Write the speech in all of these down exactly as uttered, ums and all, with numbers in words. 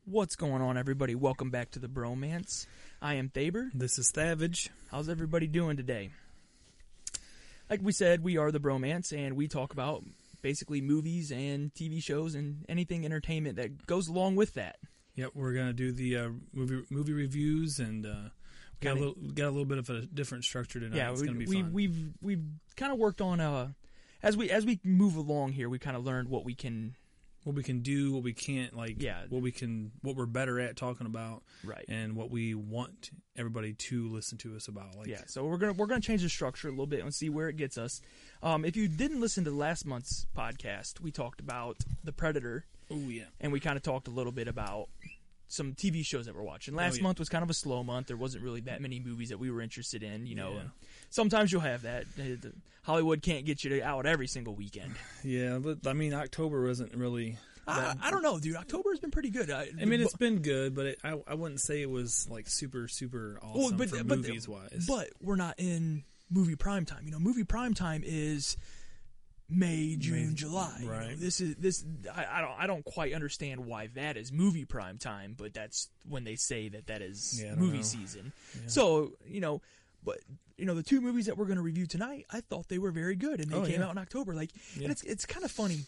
What's going on, everybody? Welcome back to the Bromance. I am Thaber. This is Thavage. How's everybody doing today? Like we said, we are the Bromance, and we talk about basically movies and T V shows and anything entertainment that goes along with that. Yep, we're gonna do the uh, movie movie reviews, and uh, we got a little got a little bit of a different structure tonight. Yeah, it's we, gonna be we, fun. We've we've kind of worked on uh as we as we move along here. We kind of learned what we can. What we can do, what we can't, like, yeah. what we can, what we're better at talking about, right? And what we want everybody to listen to us about, like, yeah. So we're gonna we're gonna change the structure a little bit and see where it gets us. Um, if you didn't listen to last month's podcast, we talked about The Predator. Oh yeah, and we kind of talked a little bit about some T V shows that we're watching. Last oh, yeah. month was kind of a slow month. There wasn't really that many movies that we were interested in, you know. Yeah. And sometimes you'll have that. Hollywood can't get you out every single weekend. Yeah, but I mean, October wasn't really. I, I don't know, dude. October has been pretty good. I, I mean, it's been good, but it, I I wouldn't say it was like super super awesome well, but, for but, movies wise. But we're not in movie prime time. You know, movie prime time is May, June, May, July. Right. You know, this is this. I, I don't. I don't quite understand why that is movie prime time, but that's when they say that that is yeah, movie know. season. Yeah. So you know, but you know, the two movies that we're going to review tonight, I thought they were very good, and they oh, came yeah. out in October. Like, yeah. and it's it's kind of funny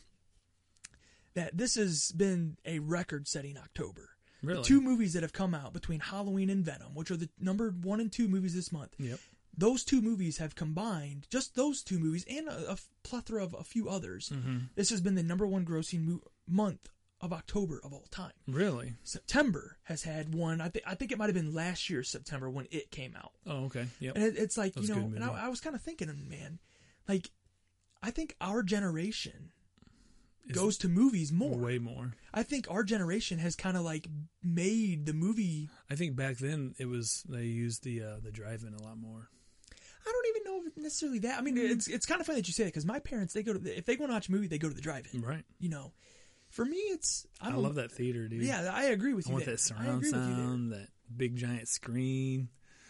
that this has been a record-setting October. Really? The two movies that have come out between Halloween and Venom, which are the number one and two movies this month. Yep. Those two movies have combined, just those two movies, and a, a plethora of a few others. Mm-hmm. This has been the number one grossing mo- month of October of all time. Really? September has had one. I think I think it might have been last year's September when it came out. Oh, okay. Yep. And it, it's like, That's you know, good and I, I was kind of thinking, man, like, I think our generation Is goes to movies more. Way more. I think our generation has kind of like made the movie. I think back then it was they used the uh, the drive-in a lot more. I don't even know if necessarily that. I mean, it's it's kind of funny that you say that because my parents, they go to the, if they want to watch a movie, they go to the drive-in. Right. You know, for me, it's I'm I a, love that theater, dude. Yeah, I agree with I you. want there. that surround I sound, that big giant screen,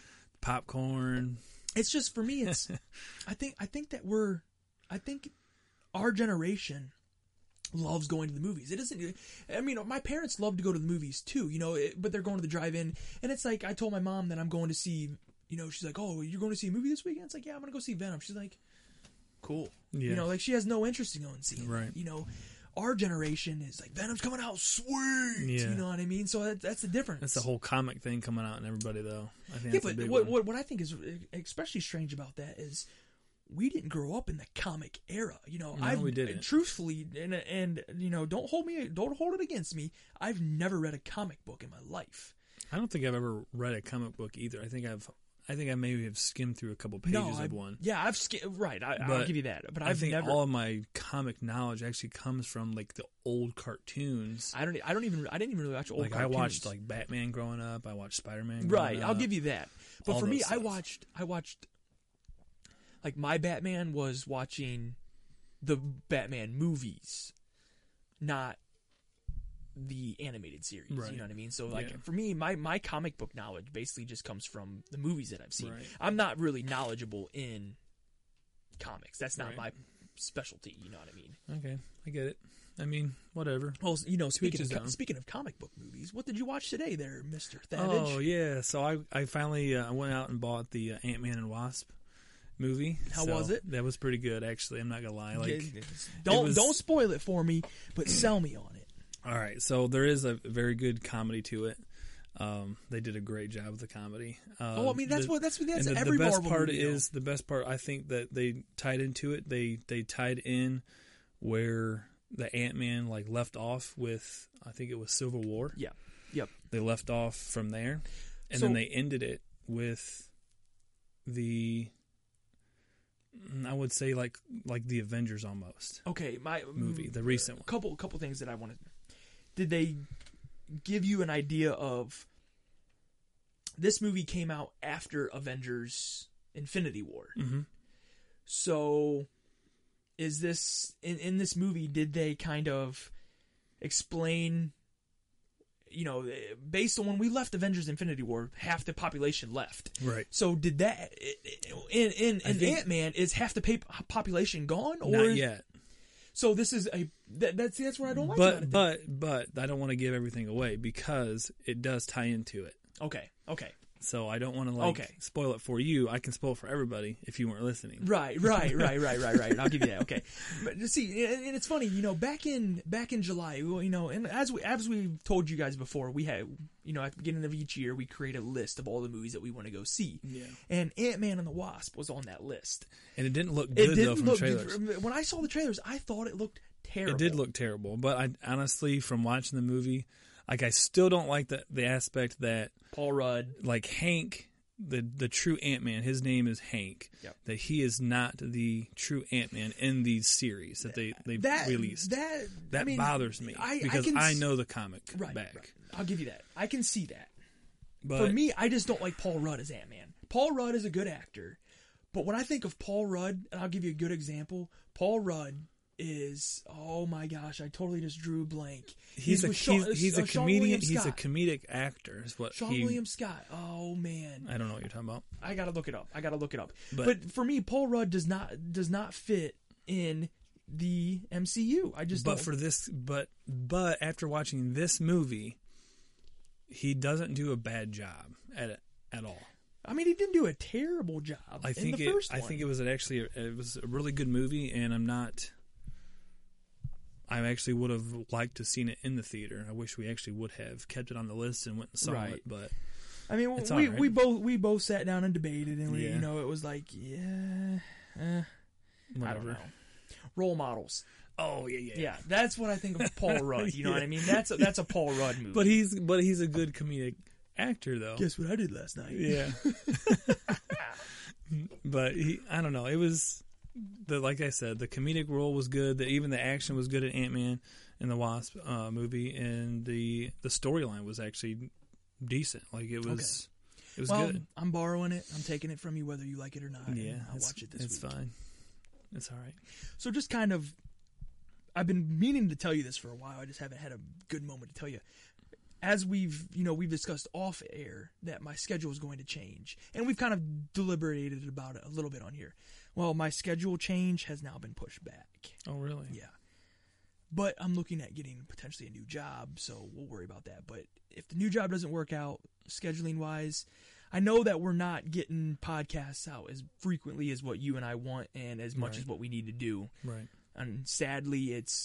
popcorn. It's just for me. It's I think I think that we're I think our generation loves going to the movies. It isn't. I mean, my parents love to go to the movies too. You know, it, but they're going to the drive-in, and it's like I told my mom that I'm going to see. You know, she's like, "Oh, you're going to see a movie this weekend?" It's like, "Yeah, I'm going to go see Venom." She's like, "Cool." Yeah. You know, like she has no interest in going and seeing. Right. It. You know, our generation is like Venom's coming out, sweet. Yeah. You know what I mean? So that, that's the difference. That's the whole comic thing coming out in everybody, though. I think Yeah, that's a but big what, one. what what I think is especially strange about that is we didn't grow up in the comic era. You know, No, I've we didn't. truthfully and and you know, don't hold me don't hold it against me. I've never read a comic book in my life. I don't think I've ever read a comic book either. I think I've, I think I maybe have skimmed through a couple pages no, I, of one. Yeah, I've skimmed. Right, I, But I'll give you that. But I I've think never. all of my comic knowledge actually comes from like the old cartoons. I don't. I don't even. I didn't even really watch old. Like cartoons. I watched like Batman growing up. I watched Spider-Man. Right, growing I'll up. give you that. But All for me, those I stuff. watched. I watched. Like my Batman was watching the Batman movies, not the animated series. Right. You know what I mean? So like Yeah. for me, my, my comic book knowledge basically just comes from the movies that I've seen. Right. I'm not really knowledgeable in comics. That's not Right. my specialty. You know what I mean? Okay, I get it. I mean, whatever. Well, you know, speaking his of, co- own. speaking of comic book movies, what did you watch today, there, Mister Thavage? Oh yeah, so I I finally uh, went out and bought the uh, Ant-Man and Wasp movie. How So was it? That was pretty good, actually. I'm not gonna lie. Like, Yeah, don't was- don't spoil it for me, but sell me on it. all right, so there is a very good comedy to it. Um, they did a great job with the comedy. Um, Oh, I mean that's the, what that's what that's and the, every the best Marvel part movie, is the best part. I think that they tied into it. They they tied in where the Ant-Man like left off with. I think it was Civil War. Yeah. Yep. They left off from there, and So- then they ended it with the. I would say like like the Avengers almost Okay, my movie, the recent one. couple couple things that I wanted. Did they give you an idea of this movie came out after Avengers Infinity War? Mm-hmm. So is this in in this movie did they kind of explain, you know, based on when we left Avengers Infinity War, half the population left. Right. So did that in in, I in think- Ant-Man is half the pa- population gone or Not yet. So this is a That, that's that's where I don't like but about it. but but I don't want to give everything away because it does tie into it. Okay, okay. So I don't want to like Okay. spoil it for you. I can spoil it for everybody if you weren't listening. Right, right, right, right, right, right. I'll give you that. Okay, but see, and and it's funny, you know, back in back in July, well, you know, and as we as we've told you guys before, we had, you know, at the beginning of each year, we create a list of all the movies that we want to go see. Yeah. And Ant-Man and the Wasp was on that list. And it didn't look It good though didn't from look the trailers. good. When I saw the trailers, I thought it looked terrible. It did look terrible, but I honestly, from watching the movie, like I still don't like the the aspect that Paul Rudd. like Hank, the the true Ant-Man, his name is Hank. Yep. That he is not the true Ant-Man in these series that they they That released. that That I mean, bothers me I, because I, can, I s- know the comic right, back. right. I'll give you that. I can see that. But For me, I just don't like Paul Rudd as Ant-Man. Paul Rudd is a good actor, but when I think of Paul Rudd, and I'll give you a good example, Paul Rudd is, oh my gosh, I totally just drew a blank. he's, a with he's, Sean- he's uh, a Sean comedian. William He's a Scott. comedic actor. Is what Sean he. William Scott. Oh man, I don't know what you're talking about. I gotta look it up. I gotta look it up. But- But, for me, Paul Rudd does not does not fit in the M C U. I just But don't. for this, but but after watching this movie, he doesn't do a bad job at it at all. I mean, he didn't do a terrible job. I think in the it. first I one. think it was actually a, it was a really good movie, and I'm not. I actually would have liked to seen it in the theater. I wish we actually would have kept it on the list and went and saw Right. it. But I mean, It's we all right. we both we both sat down and debated, and we, Yeah. you know, it was like, yeah, eh, I don't whatever. know. Role models. Oh yeah, yeah, Yeah, that's what I think of Paul Rudd. You know Yeah. what I mean? That's a, that's a Paul Rudd movie. But he's but he's a good comedic actor though. guess what I did last night? Yeah. But he, I don't know. It was the like I said, the comedic role was good. The, even the action was good at Ant-Man and the Wasp uh, movie, and the the storyline was actually decent. Like it was, it was Well, good. I'm borrowing it. I'm taking it from you, whether you like it or not. Yeah, and I'll it's, watch it this it's week. fine. It's all right. So just kind of, I've been meaning to tell you this for a while. I just haven't had a good moment to tell you. As we've, you know, we've discussed off air that my schedule is going to change, and we've kind of deliberated about it a little bit on here. Well, my schedule change has now been pushed back. Oh really? Yeah. But I'm looking at getting potentially a new job, so we'll worry about that. But if the new job doesn't work out, scheduling wise, I know that we're not getting podcasts out as frequently as what you and I want and as much Right. as what we need to do. Right. And sadly, it's,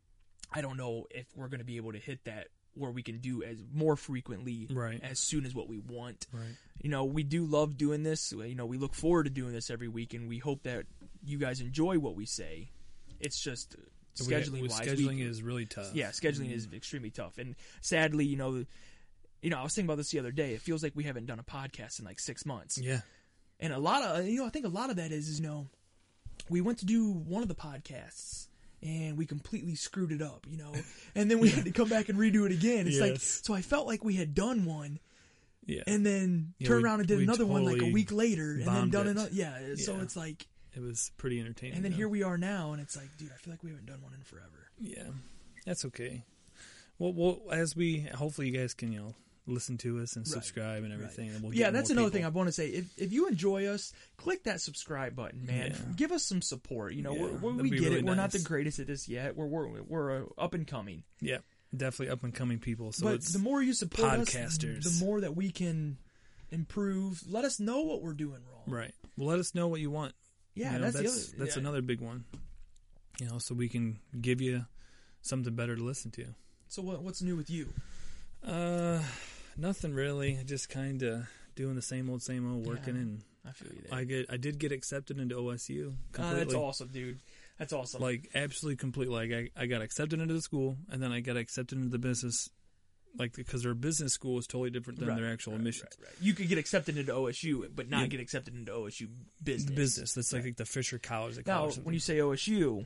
I don't know if we're going to be able to hit that where we can do as more frequently Right. as soon as what we want. Right. You know, we do love doing this. You know, we look forward to doing this every week, and we hope that you guys enjoy what we say. It's just scheduling We- wise. scheduling we, is really tough. yeah, scheduling is extremely tough, and sadly, you know, you know, I was thinking about this the other day. It feels like we haven't done a podcast in like six months, Yeah. and a lot of you know, I think a lot of that is, is you know, we went to do one of the podcasts. And we completely screwed it up, you know. And then we had to come back and redo it again. It's like, Yes. so I felt like we had done one, Yeah. and then Yeah, turned we- around and did we another one like a totally week later, and then bombed done it. another. Yeah, so Yeah. it's like, It was pretty entertaining. and then though. here we are now, and it's like, dude, I feel like we haven't done one in forever. Yeah, that's okay. Well, well, as we hopefully you guys can you know listen to us and Right. subscribe and everything. And we'll Yeah, get that's more another thing people. I want to say. If if you enjoy us, click that subscribe button, man. Yeah. Give us some support. You know, Yeah, we're, we're, that'd we be get really it. We're not the nice. greatest at this yet. We're we're we're uh, up and coming. Yeah, definitely up and coming people. So but it's the more you support us, podcasters. the more that we can improve. Let us know what we're doing wrong. right. Well, let us know what you want. Yeah, You know, that's, that's the other. that's yeah. another big one. You know, so we can give you something better to listen to. So what what's new with you? Uh, nothing really. Just kind of doing the same old, same old, working, Yeah. and I feel you there. I get I did get accepted into O S U. Ah, Completely. that's awesome, dude. That's awesome. Like absolutely completely. Like I, I got accepted into the school, and then I got accepted into the business, like because their business school is totally different than Right, their actual right, admissions. right, right. You could get accepted into O S U, but not Yeah. get accepted into O S U business. The business. That's like, Right. like the Fisher College. They call it Now, or something. when you say O S U,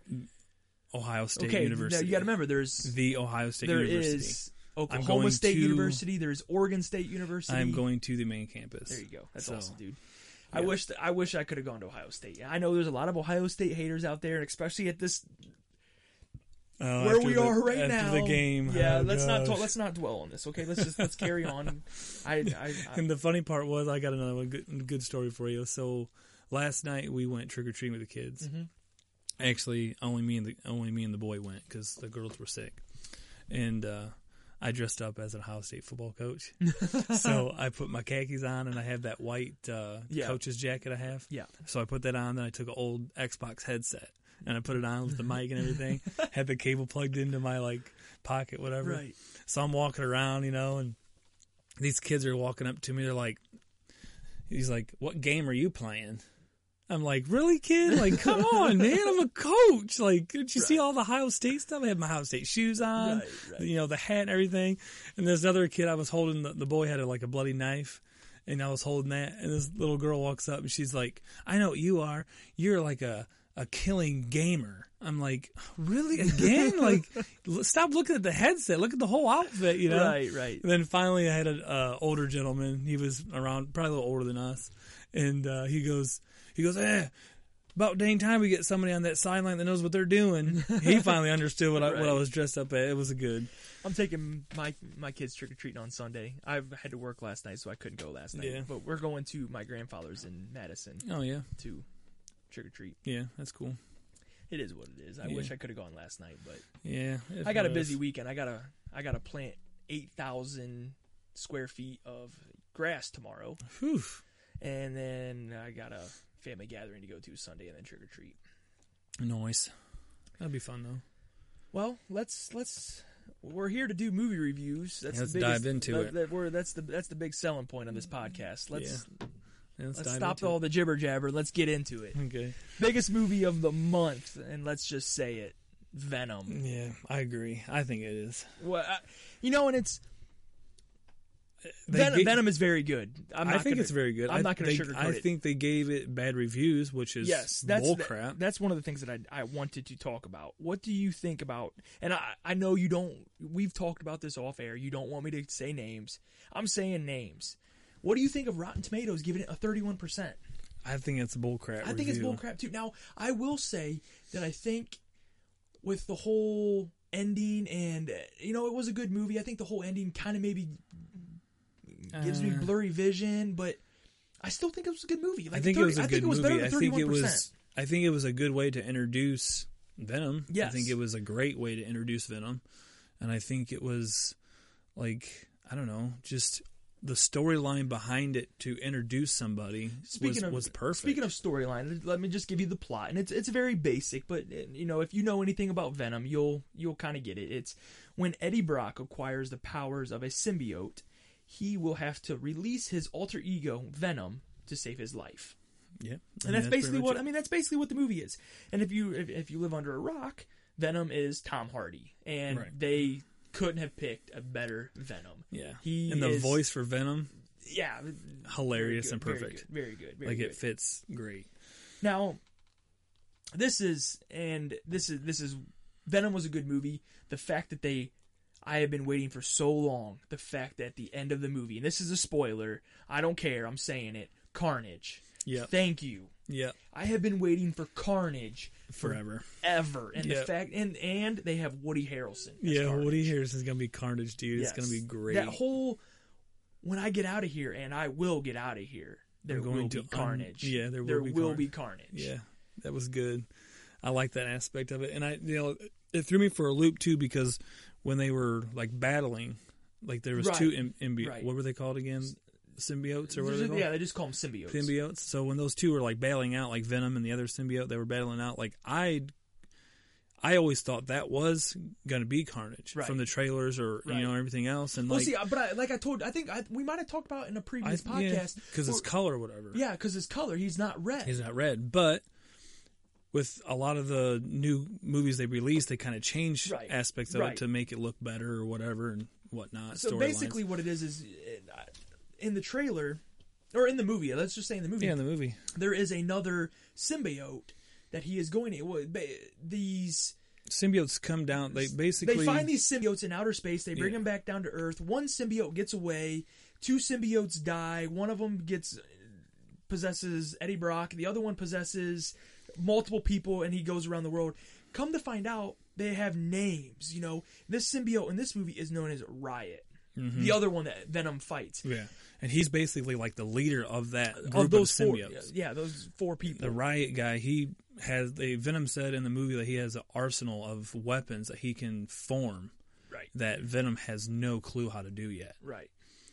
Ohio State okay, University. now you got to remember there's the Ohio State there University. is I'm Oklahoma going State to- University. There's Oregon State University. I'm going to the main campus. There you go. That's So, awesome, dude. I yeah. wish that, I wish I could have gone to Ohio State. I know there's a lot of Ohio State haters out there, and especially at this Oh, where after we the- are right after now. the game. Yeah, Oh, let's not gosh. talk, let's not dwell on this. Okay, let's just let's carry on. I, I, I And the funny part was, I got another one, good, good story for you. So last night we went trick or treating with the kids, Mhm. Actually, only me and the only me and the boy went because the girls were sick, and uh, I dressed up as an Ohio State football coach. So I put my khakis on, and I have that white uh, Yeah. coach's jacket I have. Yeah. So I put that on. Then I took an old Xbox headset and I put it on with the mic and everything. Had the cable plugged into my like pocket, whatever. Right. So I'm walking around, you know, and these kids are walking up to me. They're like, he's like, "What game are you playing?" I'm like, "Really, kid? Like, come on, man! I'm a coach. Like, did you Right. see all the Ohio State stuff? I had my Ohio State shoes on, Right, right. you know, the hat and everything." And there's another kid I was holding. The, the boy had a, like a bloody knife, and I was holding that. And this little girl walks up, and she's like, "I know what you are. You're like a a killing gamer." I'm like, "Really? Again? Like, l- stop looking at the headset. Look at the whole outfit, you know?" Right, right. And then finally, I had an uh, older gentleman. He was around, probably a little older than us, and uh, he goes, he goes, "Eh, about dang time we get somebody on that sideline that knows what they're doing." He finally understood what I, what I Right. was dressed up at. It was a good. I'm taking my my kids trick or treating on Sunday. I had to work last night, so I couldn't go last night. Yeah. But we're going to my grandfather's in Madison Oh yeah, to trick or treat. yeah, that's cool. It is what it is. I Yeah. wish I could have gone last night, but Yeah, if I got a it busy was- weekend. I gotta I gotta plant eight thousand square feet of grass tomorrow, Whew. and then I got a family gathering to go to Sunday, and then trick or treat. Nice. That'd be fun though. Well, let's let's. We're here to do movie reviews. That's Let's the biggest, dive into that, it. That we're, that's the that's the big selling point on this podcast. Let's Yeah, let's, let's dive stop into all it. the jibber jabber. Let's get into it. Okay. Biggest movie of the month, and let's just say it, Venom. Yeah, I agree. I think it is. Well, I, you know, and it's They Venom. ga- Venom is very good. I'm I not think gonna, it's very good. I'm I, not going they- to sugarcoat I it. think they gave it bad reviews, which is Yes, that's bull that- crap. that's one of the things that I I wanted to talk about. What do you think about? And I I know you don't. We've talked about this off air. You don't want me to say names. I'm saying names. What do you think of Rotten Tomatoes giving it a thirty-one percent? I think it's bull crap. I think it's bull crap too. Now, I will say that I think with the whole ending, and uh, you know, it was a good movie. I think the whole ending kind of maybe gives me Uh, blurry vision, but I still think it was a good movie. Like I think thirty, it was a I good think it was movie. better I than think it thirty-one percent. was. I think it was a good way to introduce Venom. I Yes. think it was a great way to introduce Venom, and I think it was like I don't know, just the storyline behind it to introduce somebody Speaking was, of was perfect. Speaking of storyline, let me just give you the plot, and it's it's very basic, but uh, you know, if you know anything about Venom, you'll you'll kind of get it. It's when Eddie Brock acquires the powers of a symbiote, he will have to release his alter ego Venom to save his life, yeah, and that's basically pretty what much I it. mean. That's basically what the movie is. And if you if, if you live under a rock, Venom is Tom Hardy, and Right. they couldn't have picked a better Venom. Yeah, He and the is- voice for Venom, Yeah, hilarious very and good, very perfect. good, Very good. Very like good. it fits great. Now, this is and this is this is Venom was a good movie. The fact that they, I have been waiting for so long. The fact that at the end of the movie, and this is a spoiler. I don't care. I'm saying it. Carnage. Yeah, Thank you. yeah, I have been waiting for Carnage forever. ever, and the Yep. fact and and they have Woody Harrelson. as Yeah, Carnage. Woody Harrelson is gonna be Carnage, dude. Yes. It's gonna be great. That whole when I get out of here, and I will get out of here. There I'm going will to be un- carnage. yeah, there will there be will carn- be carnage. Yeah, that was good. I like that aspect of it, and I, you know, it threw me for a loop too because when they were like battling, like there was Right. two Im- imbi- Right. what were they called again? Symbiotes or what are they called? Yeah, they just call them symbiotes. Symbiotes. So when those two were like battling out, like Venom and the other symbiote, they were battling out. Like I, I always thought that was gonna be Carnage Right. from the trailers or Right. you know everything else. And Well, like, see, but I, like I told, I think I, we might have talked about it in a previous I, yeah, podcast because it's Or- color or whatever. Yeah, because his color, he's not red. He's not red, but with a lot of the new movies they release, they kind of change Right. aspects of Right. it to make it look better or whatever and whatnot. so storylines. basically, what it is is uh, in the trailer or in the movie. Let's just say in the movie, yeah, in the movie, there is another symbiote that he is going to. well, ba- These symbiotes come down. They basically they find these symbiotes in outer space. They bring Yeah. them back down to Earth. One symbiote gets away. Two symbiotes die. One of them gets possesses Eddie Brock. The other one possesses multiple people, and he goes around the world. Come to find out, they have names. You know, this symbiote in this movie is known as Riot. Mhm. The other one that Venom fights. yeah, and he's basically like the leader of that group Of of, those four, symbiotes. yeah, those four people. The Riot guy, he has a Venom said in the movie that he has an arsenal of weapons that he can form. Right. That Venom has no clue how to do yet. Right.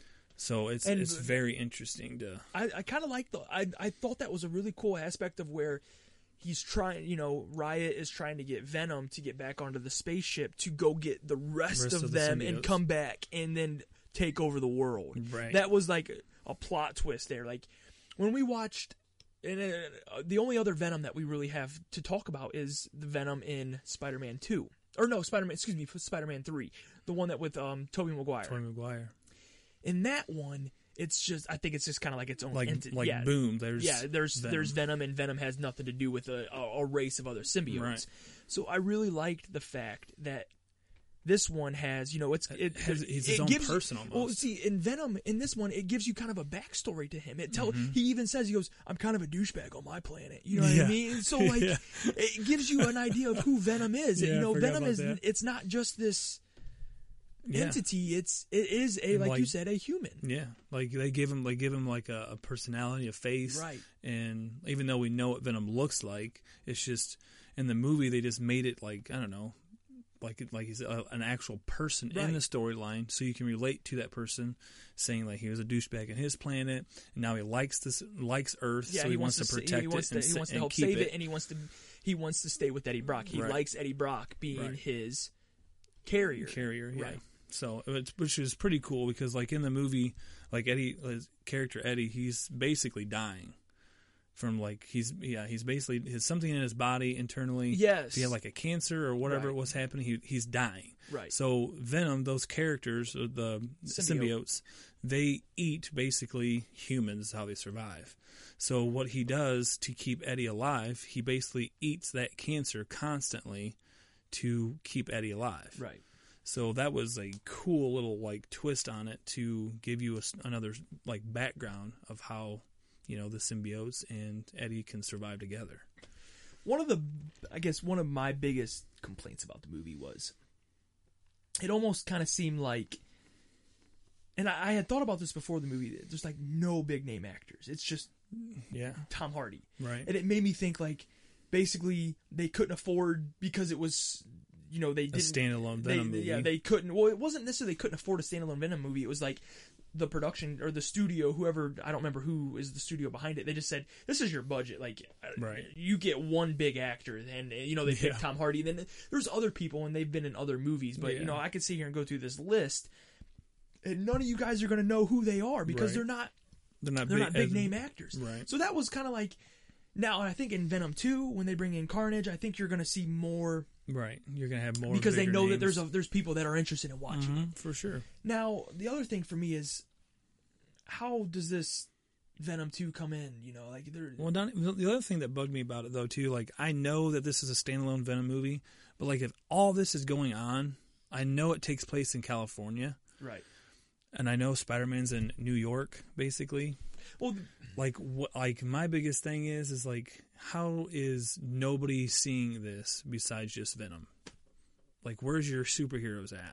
So it's And it's very interesting to. I, I kind of like the. I I thought that was a really cool aspect of where he's trying. You know, Riot is trying to get Venom to get back onto the spaceship to go get the rest, Rest of, of the them and symbiotes. come back and then take over the world. Right. That was like a, a plot twist there. Like when we watched. And uh, the only other Venom that we really have to talk about is the Venom in Spider-Man two. Or no, Spider-Man, excuse me, Spider-Man three. The one that with um, Tobey Maguire. Tobey Maguire. In that one, it's just, I think it's just kind of like its own Like entity. like yeah. boom. There's Yeah, there's Venom. there's Venom, and Venom has nothing to do with a, a, a race of other symbiotes. Right. So I really liked the fact that this one has, you know, it's it, has- he's it his own gives person you, almost. Well, see, in Venom, in this one, it gives you kind of a backstory to him. It tell Mhm. he even says he goes, "I'm kind of a douchebag on my planet." You know what Yeah. I mean? So like, Yeah. it gives you an idea of who Venom is. Yeah, you I know, forgot Venom about is that. it's not just this Yeah. entity. It's it is a And, like, you like- said, a human. Yeah, like they give him, they give him like a, a personality, a face, Right. And even though we know what Venom looks like, it's just in the movie they just made it like I don't know, like like he's a, an actual person Right. in the storyline, so you can relate to that person, saying like he was a douchebag in his planet, and now he likes this likes Earth, Yeah, so he, wants, to sa- protect he wants it and, to, he sa- wants to and help keep save it. it. and he wants to he wants to stay with Eddie Brock. He Right. likes Eddie Brock being Right. his carrier. Carrier, yeah. Right. So, it's, which is pretty cool because, like in the movie, like Eddie, his character Eddie, he's basically dying from like he's yeah he's basically his something in his body internally. Yes. If he had like a cancer or whatever Right. was happening, he he's dying. Right. So Venom, those characters, uh, the Symbiote. symbiotes, they eat basically humans. How they survive. So what he does to keep Eddie alive, he basically eats that cancer constantly to keep Eddie alive. Right. So that was a cool little like twist on it to give you a s another like background of how you know the symbiotes and Eddie can survive together. One of the, I guess, one of my biggest complaints about the movie was it almost kind of seemed like, and I, I had thought about this before the movie, there's like no big name actors. It's just Yeah, Tom Hardy. right. And it made me think like basically they couldn't afford because it was, you know, they A didn't. standalone they, Venom movie. Yeah, they couldn't. Well, it wasn't necessarily they couldn't afford a standalone Venom movie. It was like the production or the studio, whoever, I don't remember who is the studio behind it. They just said, "This is your budget. Like, uh, Right. you get one big actor." And uh, you know they picked Yeah. Tom Hardy. Then there's other people, and they've been in other movies. But Yeah. you know, I could sit here and go through this list, and none of you guys are going to know who they are because Right. they're not they're not they're big, not big as- name actors. Right. So that was kind of like. Now, I think in Venom two, when they bring in Carnage, I think you're going to see more Right. You're gonna have more because they bigger know that names. there's a, there's people that are interested in watching. Mhm, for sure. Now, the other thing for me is how does this Venom two come in? You know, like they're Well, Don, the other thing that bugged me about it though too, like I know that this is a standalone Venom movie, but like if all this is going on, I know it takes place in California, right. and I know Spider-Man's in New York, basically. Well, Like what? Like my biggest thing is, is like how is nobody seeing this besides just Venom? Like, where's your superheroes at?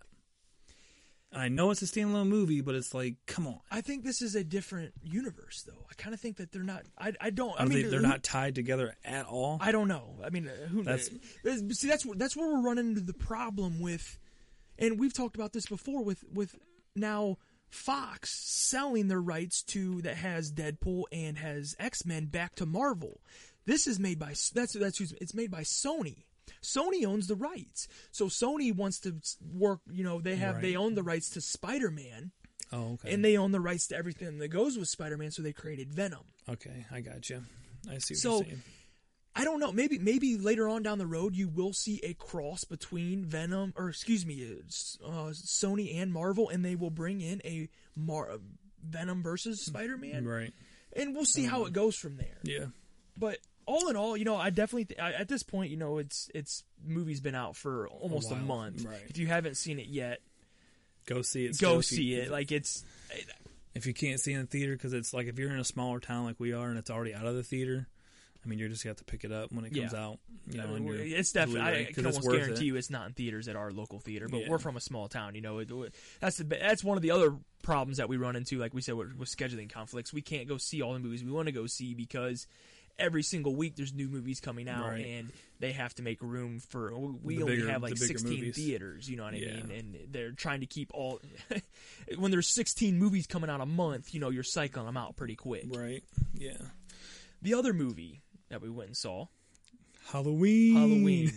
And I know it's a standalone movie, but it's like, come on. I think this is a different universe, though. I kind of think that they're not. I, I don't. I Are mean, they, they're who- not tied together at all. I don't know. I mean, who? That's- That's, see, that's that's where we're running into the problem with, and we've talked about this before with with now Fox selling their rights to that has Deadpool and has X-Men back to Marvel. This is made by that's that's who's it's made by Sony. Sony owns the rights, so Sony wants to work. You know, they have Right. they own the rights to Spider-Man, Oh, okay. and they own the rights to everything that goes with Spider-Man. So they created Venom. okay, I got you. I see what So- you're saying. I don't know. Maybe maybe later on down the road you will see a cross between Venom or excuse me, uh, Sony and Marvel, and they will bring in a Mar- Venom versus Spider-Man, Right. and we'll see how it goes from there. Yeah. But all in all, you know, I definitely th- I, at this point, you know, it's it's movie's been out for almost a, while, month. right. If you haven't seen it yet, Go see it. go still if you- see it. Like it's If you can't see it in the theater, because it's like if you're in a smaller town like we are and it's already out of the theater, I mean, you're just gonna have to pick it up when it comes Yeah. out. You know, I and mean, your it's definitely. Blu-ray, I 'cause can it's almost worth guarantee it. you it's not in theaters at our local theater. But Yeah. we're from a small town, you know. It, that's the that's one of the other problems that we run into. Like we said, with, with scheduling conflicts, we can't go see all the movies we want to go see because every single week there's new movies coming out, Right. and they have to make room for. We The only bigger- have like the bigger sixteen movies. theaters, you know what I Yeah. mean? And they're trying to keep all. When there's sixteen movies coming out a month, you know, you're cycling them out pretty quick. Right. Yeah. The other movie that we went and saw, Halloween. Halloween.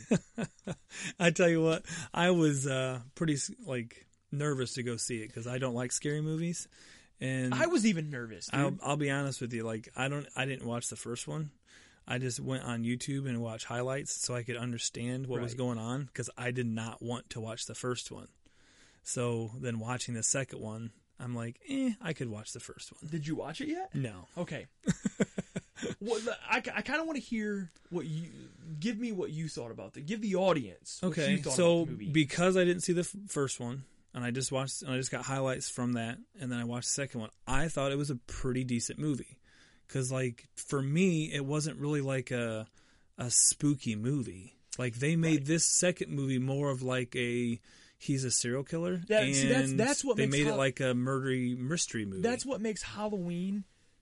I tell you what, I was uh, pretty like nervous to go see it because I don't like scary movies, and I was even nervous. Dude. I'll, I'll be honest with you, like I don't, I didn't watch the first one. I just went on YouTube and watched highlights so I could understand what was Right. going on because I did not want to watch the first one. So then watching the second one, I'm like, eh, I could watch the first one. Did you watch it yet? No. Okay. Well, I, I kind of want to hear what you give me what you thought about it. Give the audience. What Okay, you thought so about the movie. because I didn't see the f- first one, and I just watched, and I just got highlights from that, and then I watched the second one. I thought it was a pretty decent movie, because like for me, it wasn't really like a a spooky movie. Like they made Right. this second movie more of like a he's a serial killer, That- and see, that's- that's what they makes made it Hall- like a murdery mystery movie. That's what makes Halloween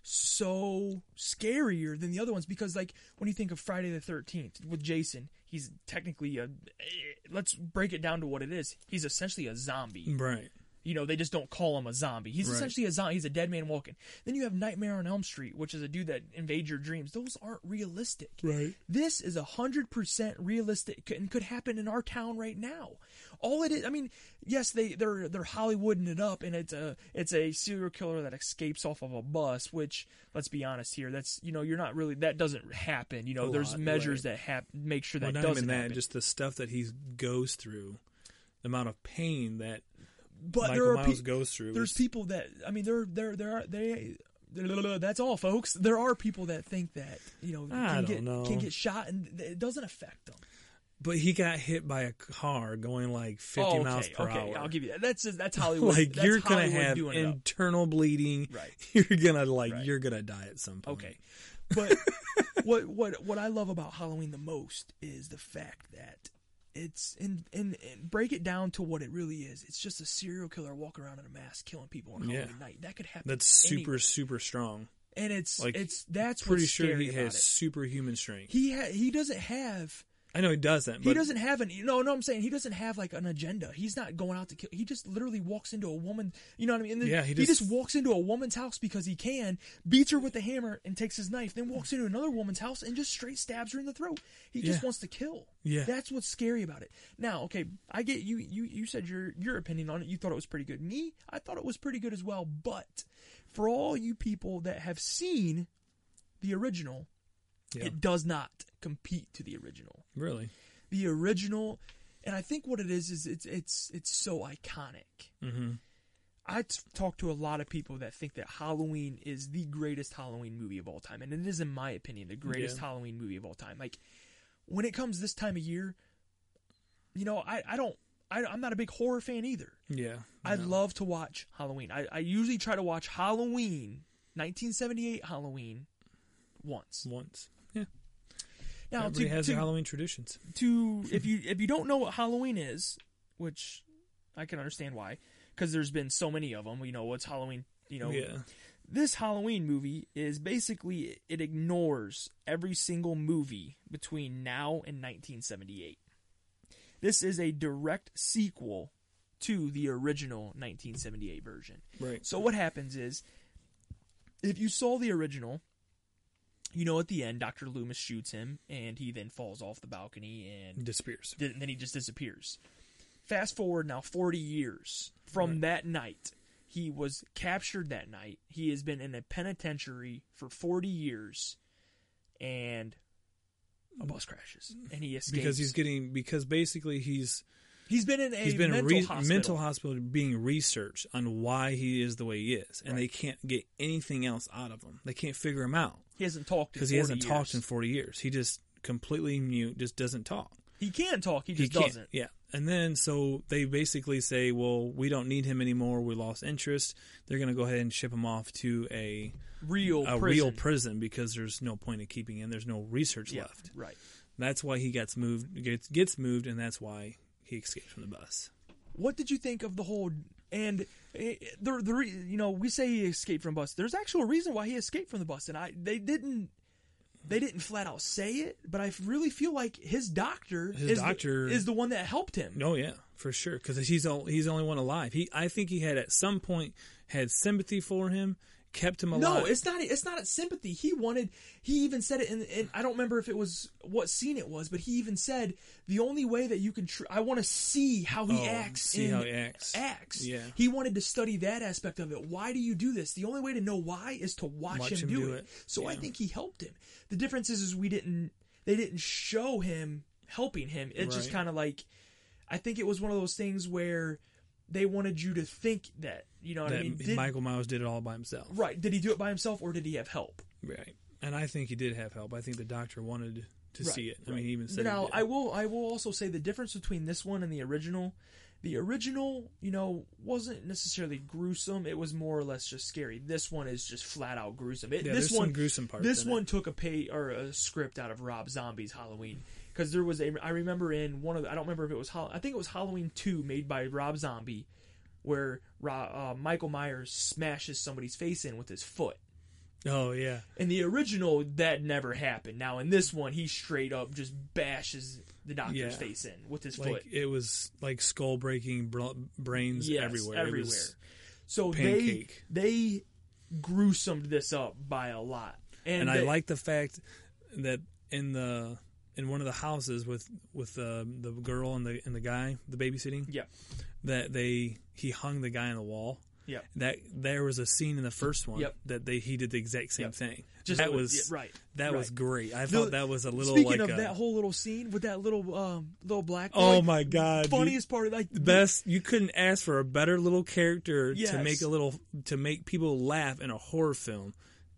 so scarier than the other ones, because like when you think of Friday the thirteenth with Jason, he's technically a let's break it down to what it is. He's essentially a zombie. right. You know, they just don't call him a zombie. He's Right. essentially a zombie. He's a dead man walking. Then you have Nightmare on Elm Street, which is a dude that invades your dreams. Those aren't realistic. Right. This is one hundred percent realistic and could happen in our town right now. All it is, I mean, yes, they, they're they're Hollywooding it up, and it's a it's a serial killer that escapes off of a bus, which, let's be honest here, that's, you know, you're not really, that doesn't happen. You know, A there's lot, measures right. that hap- make sure that Well, not doesn't even that, happen. just the stuff that he goes through, the amount of pain that but Michael there are Myers pe- goes through. there's is- people that, I mean, there there there are they. That's all, folks. There are people that think that, you know, I can don't get know. can get shot and it doesn't affect them. But he got hit by a car going like fifty Oh, okay, miles per okay, hour. I'll give you that. That's just, that's Hollywood. like that's you're gonna Hollywood have doing it up. internal bleeding. Right. You're gonna like Right. you're gonna die at some point. Okay, but what what what I love about Halloween the most is the fact that it's and and break it down to what it really is. It's just a serial killer walking around in a mask, killing people on Yeah. Halloween night. That could happen. That's super anywhere. super strong. and it's like, it's that's Pretty what's sure scary he about has it. superhuman strength. He ha- he doesn't have. I know he doesn't. He but doesn't have an no no I'm saying he doesn't have like an agenda. He's not going out to kill. He just literally walks into a woman, you know what I mean? And then Yeah, he he just- just walks into a woman's house because he can, beats her with a hammer and takes his knife, then walks into another woman's house and just straight stabs her in the throat. He just Yeah. wants to kill. Yeah. That's what's scary about it. Now, okay, I get you you you said your your opinion on it. You thought it was pretty good. Me, I thought it was pretty good as well, but for all you people that have seen the original, Yeah. it does not compete to the original. Really. The original, and I think what it is is it's it's it's so iconic. Mm-hmm. I t- talk to a lot of people that think that Halloween is the greatest Halloween movie of all time, and it is, in my opinion, the greatest Yeah. Halloween movie of all time. Like when it comes this time of year, you know, I I don't I, I'm not a big horror fan either. Yeah. I no. love to watch Halloween. I, I usually try to watch Halloween, nineteen seventy-eight Halloween, once. once. Yeah. Now, Everybody to, has to, their Halloween traditions. to if you if you don't know what Halloween is, which I can understand why, because there's been so many of them. You know, what's Halloween? You know, Yeah. this Halloween movie is basically it ignores every single movie between now and nineteen seventy-eight. This is a direct sequel to the original nineteen seventy-eight version. Right. So what happens is, if you saw the original, you know at the end Doctor Loomis shoots him and he then falls off the balcony and Disappears. th- then he just disappears. Fast forward now forty years from Right. that night. He was captured that night. He has been in a penitentiary for forty years, and a bus crashes and he escapes Because he's getting because basically he's he's been in a he's been mental re- hospital. mental hospital being researched on why he is the way he is, and Right. they can't get anything else out of him. They can't figure him out He hasn't talked in because he hasn't forty talked in years. forty years. He just completely mute, just doesn't talk. He can talk. He just he can't, doesn't. Yeah, and then so they basically say, "Well, we don't need him anymore. We lost interest. They're going to go ahead and ship him off to a Real a prison. real prison because there's no point in keeping him. There's no research Yeah, left. right. That's why he gets moved. Gets gets moved, and that's why he escapes from the bus. What did you think of the whole? And eh, the the re- you know we say he escaped from bus. There's actual reason why he escaped from the bus, and I they didn't they didn't flat out say it, but I really feel like his doctor, His is, doctor the, is the one that helped him. Oh yeah, for sure. Because he's the, he's the only one alive. He, I think he had at some point had sympathy for him, kept him alive. No, it's not. It's not a sympathy. He wanted. He even said it, in, in I don't remember if it was what scene it was, but he even said the only way that you can. Tr- I want to see how he Oh, acts. see in how he acts. Acts. Yeah. He wanted to study that aspect of it. Why do you do this? The only way to know why is to watch, Watch him, him do, do it. it. So I Yeah. think he helped him. The difference is, is we didn't. They didn't show him helping him. It's just Right. kind of like. I think it was one of those things where they wanted you to think that. You know what that I mean? Did, Michael Myers did it all by himself. right. Did he do it by himself or did he have help? Right. And I think he did have help. I think the doctor wanted to Right, see it. I right. mean, he even said Now, he did. I will I will also say the difference between this one and the original. The original, you know, wasn't necessarily gruesome. It was more or less just scary. This one is just flat out gruesome. It, yeah, this there's one, some gruesome parts. this in one it. took a pay or a script out of Rob Zombie's Halloween because there was a. I remember in one of the, I don't remember if it was I think it was Halloween two made by Rob Zombie, where uh, Michael Myers smashes somebody's face in with his foot. Oh yeah. In the original, that never happened. Now in this one, he straight up just bashes the doctor's Yeah. face in with his Like foot. it was like skull breaking, br- brains Yes, everywhere. everywhere. It was So pancake. they they gruesomed this up by a lot, and, and they, I like the fact that in the in one of the houses with with uh, the girl and the and the guy, the babysitting, yeah, that they he hung the guy on the wall. yeah, That there was a scene in the first one Yep. that they he did the exact same Yep. thing. Just that with- was yeah, right, That right. was great. I The- thought that was a little Speaking like of a, that whole little scene with that little um, little black boy, oh my god, funniest part, like the best. You couldn't ask for a better little character Yes. to make a little to make people laugh in a horror film.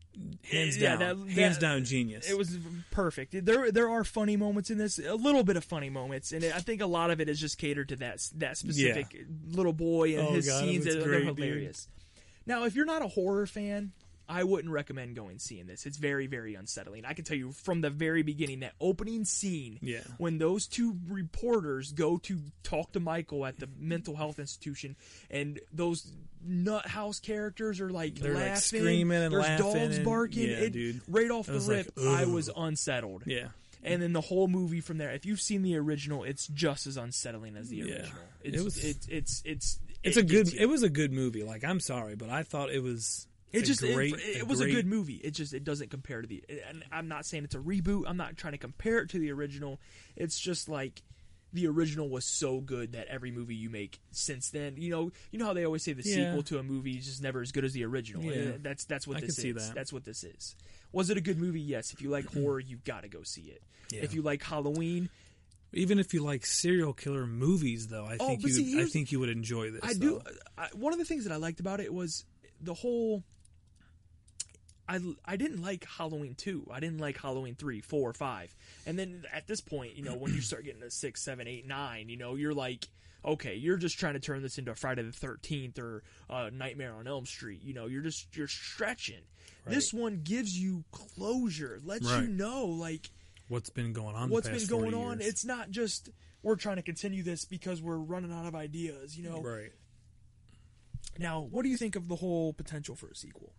Hands Yeah, down, that- hands that- down, genius. It was perfect. There, there are funny moments in this, a little bit of funny moments, and I think a lot of it is just catered to that that specific little boy and Oh, his God, it scenes. was They're great, hilarious. Now, if you're not a horror fan, I wouldn't recommend going seeing this. It's very, very unsettling. I can tell you from the very beginning, that opening scene, Yeah. when those two reporters go to talk to Michael at the mental health institution, and those nut house characters are like They're, like, laughing, screaming and there's laughing dogs and- barking, yeah, it, dude. right off I the was like, rip, I ugh. was unsettled. Yeah. And then the whole movie from there, if you've seen the original, it's just as unsettling as the Yeah. original. It's, It was- it's it's it's It's it a good. gets you. It was a good movie. Like I'm sorry, but I thought it was. It a just it- great, it, a was a great- good movie. It just it doesn't compare to the. And I'm not saying it's a reboot. I'm not trying to compare it to the original. It's just like the original was so good that every movie you make since then, you know, you know how they always say the Yeah. sequel to a movie is just never as good as the original. Yeah. And that's that's what I this can see is. that. That's what this is. Was it a good movie? Yes. If you like horror, you got to go see it. Yeah. If you like Halloween, Even if you like serial killer movies, though, I Oh, think but you. see, I here's- think you would enjoy this. I do. though. I, one of the things that I liked about it was the whole. I, I didn't like Halloween two. I didn't like Halloween three, four, five. And then at this point, you know, when you start getting to six, seven, eight, nine, you know, you're like, okay, you're just trying to turn this into Friday the thirteenth or uh, Nightmare on Elm Street. You know, you're just you're stretching. Right. This one gives you closure, lets Right. you know like What's been going on? what's the been past going forty on. years. It's not just we're trying to continue this because we're running out of ideas. You know. right. Now, what do you think of the whole potential for a sequel?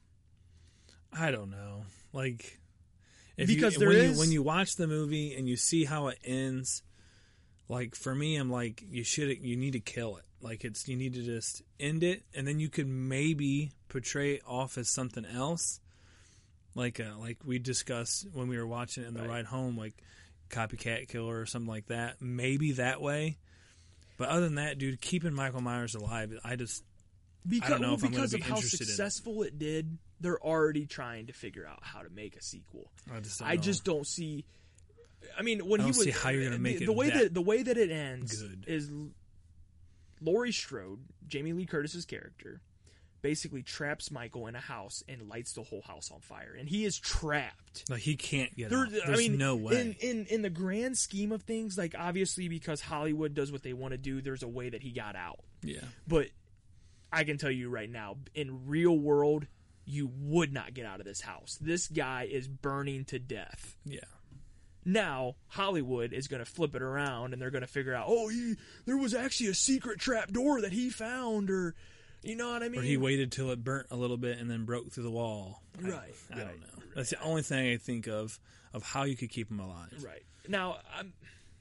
I don't know. Like, if Because you, there when is- you when you watch the movie and you see how it ends, like for me, I'm like, you should you need to kill it. Like it's you need to just end it, and then you could maybe portray it off as something else, like uh, like we discussed when we were watching it in the Right. ride home, like copycat killer or something like that. Maybe that way. But other than that, dude, keeping Michael Myers alive, I just Because, I don't know well, if I'm gonna because be of how interested in it. successful it did, they're already trying to figure out how to make a sequel. I just don't I know. just don't see. I mean, when I he don't was see how you're gonna make the, it the way that that the way that it ends good. is Laurie Strode, Jamie Lee Curtis's character, basically traps Michael in a house and lights the whole house on fire, and he is trapped. Like he can't get There- out. There's I mean, no way. In, in in the grand scheme of things, like obviously because Hollywood does what they want to do, there's a way that he got out. yeah. But I can tell you right now, in real world, you would not get out of this house. This guy is burning to death. Yeah. Now, Hollywood is going to flip it around, and they're going to figure out, oh, he, there was actually a secret trap door that he found, or You know what I mean? Or he waited till it burnt a little bit and then broke through the wall. Right. I, I right, don't know. Right. That's the only thing I think of of how you could keep him alive. Right. Now, I'm...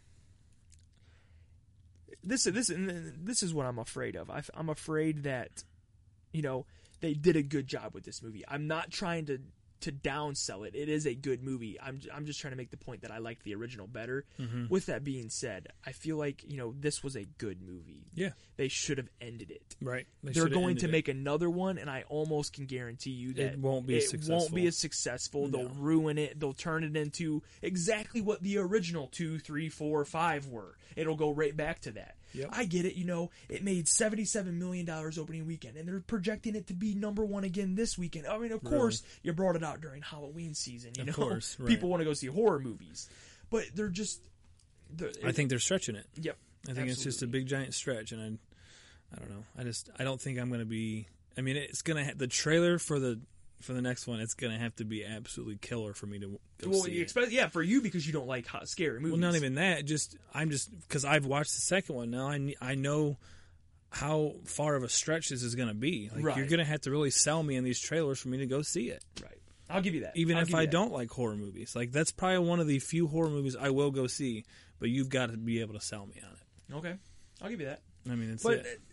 This, this, this is what I'm afraid of. I, I'm afraid that, you know, they did a good job with this movie. I'm not trying to... to downsell it. It is a good movie. I'm I'm just trying to make the point that I liked the original better. Mm-hmm. With that being said, I feel like, you know, this was a good movie. Yeah. They should have ended it. Right. They They're going to it. make another one, and I almost can guarantee you that it won't be it as successful. won't be as successful. No. They'll ruin it. They'll turn it into exactly what the original two, three, four, five were. It'll go right back to that. Yep. I get it. You know, it made seventy-seven million dollars opening weekend, and they're projecting it to be number one again this weekend. I mean, of Really? course, you brought it out during Halloween season. You Of know, course, right. people want to go see horror movies, but they're just. They're, I think they're stretching it. Yep. I think it's just a big giant stretch, and I, I don't know. I just I don't think I'm going to be. I mean, it's going to ha- the trailer for the for the next one. It's going to have to be absolutely killer for me to go Well, see you it. expect, yeah, for you because you don't like hot, scary movies. Well, not even that. Just I'm just because I've watched the second one now. I I know how far of a stretch this is going to be. Like Right. you're going to have to really sell me in these trailers for me to go see it. Right. I'll give you that. Even I'll if give you I that. don't like horror movies, like that's probably one of the few horror movies I will go see. But you've got to be able to sell me on it. Okay, I'll give you that. I mean, it's But it. uh,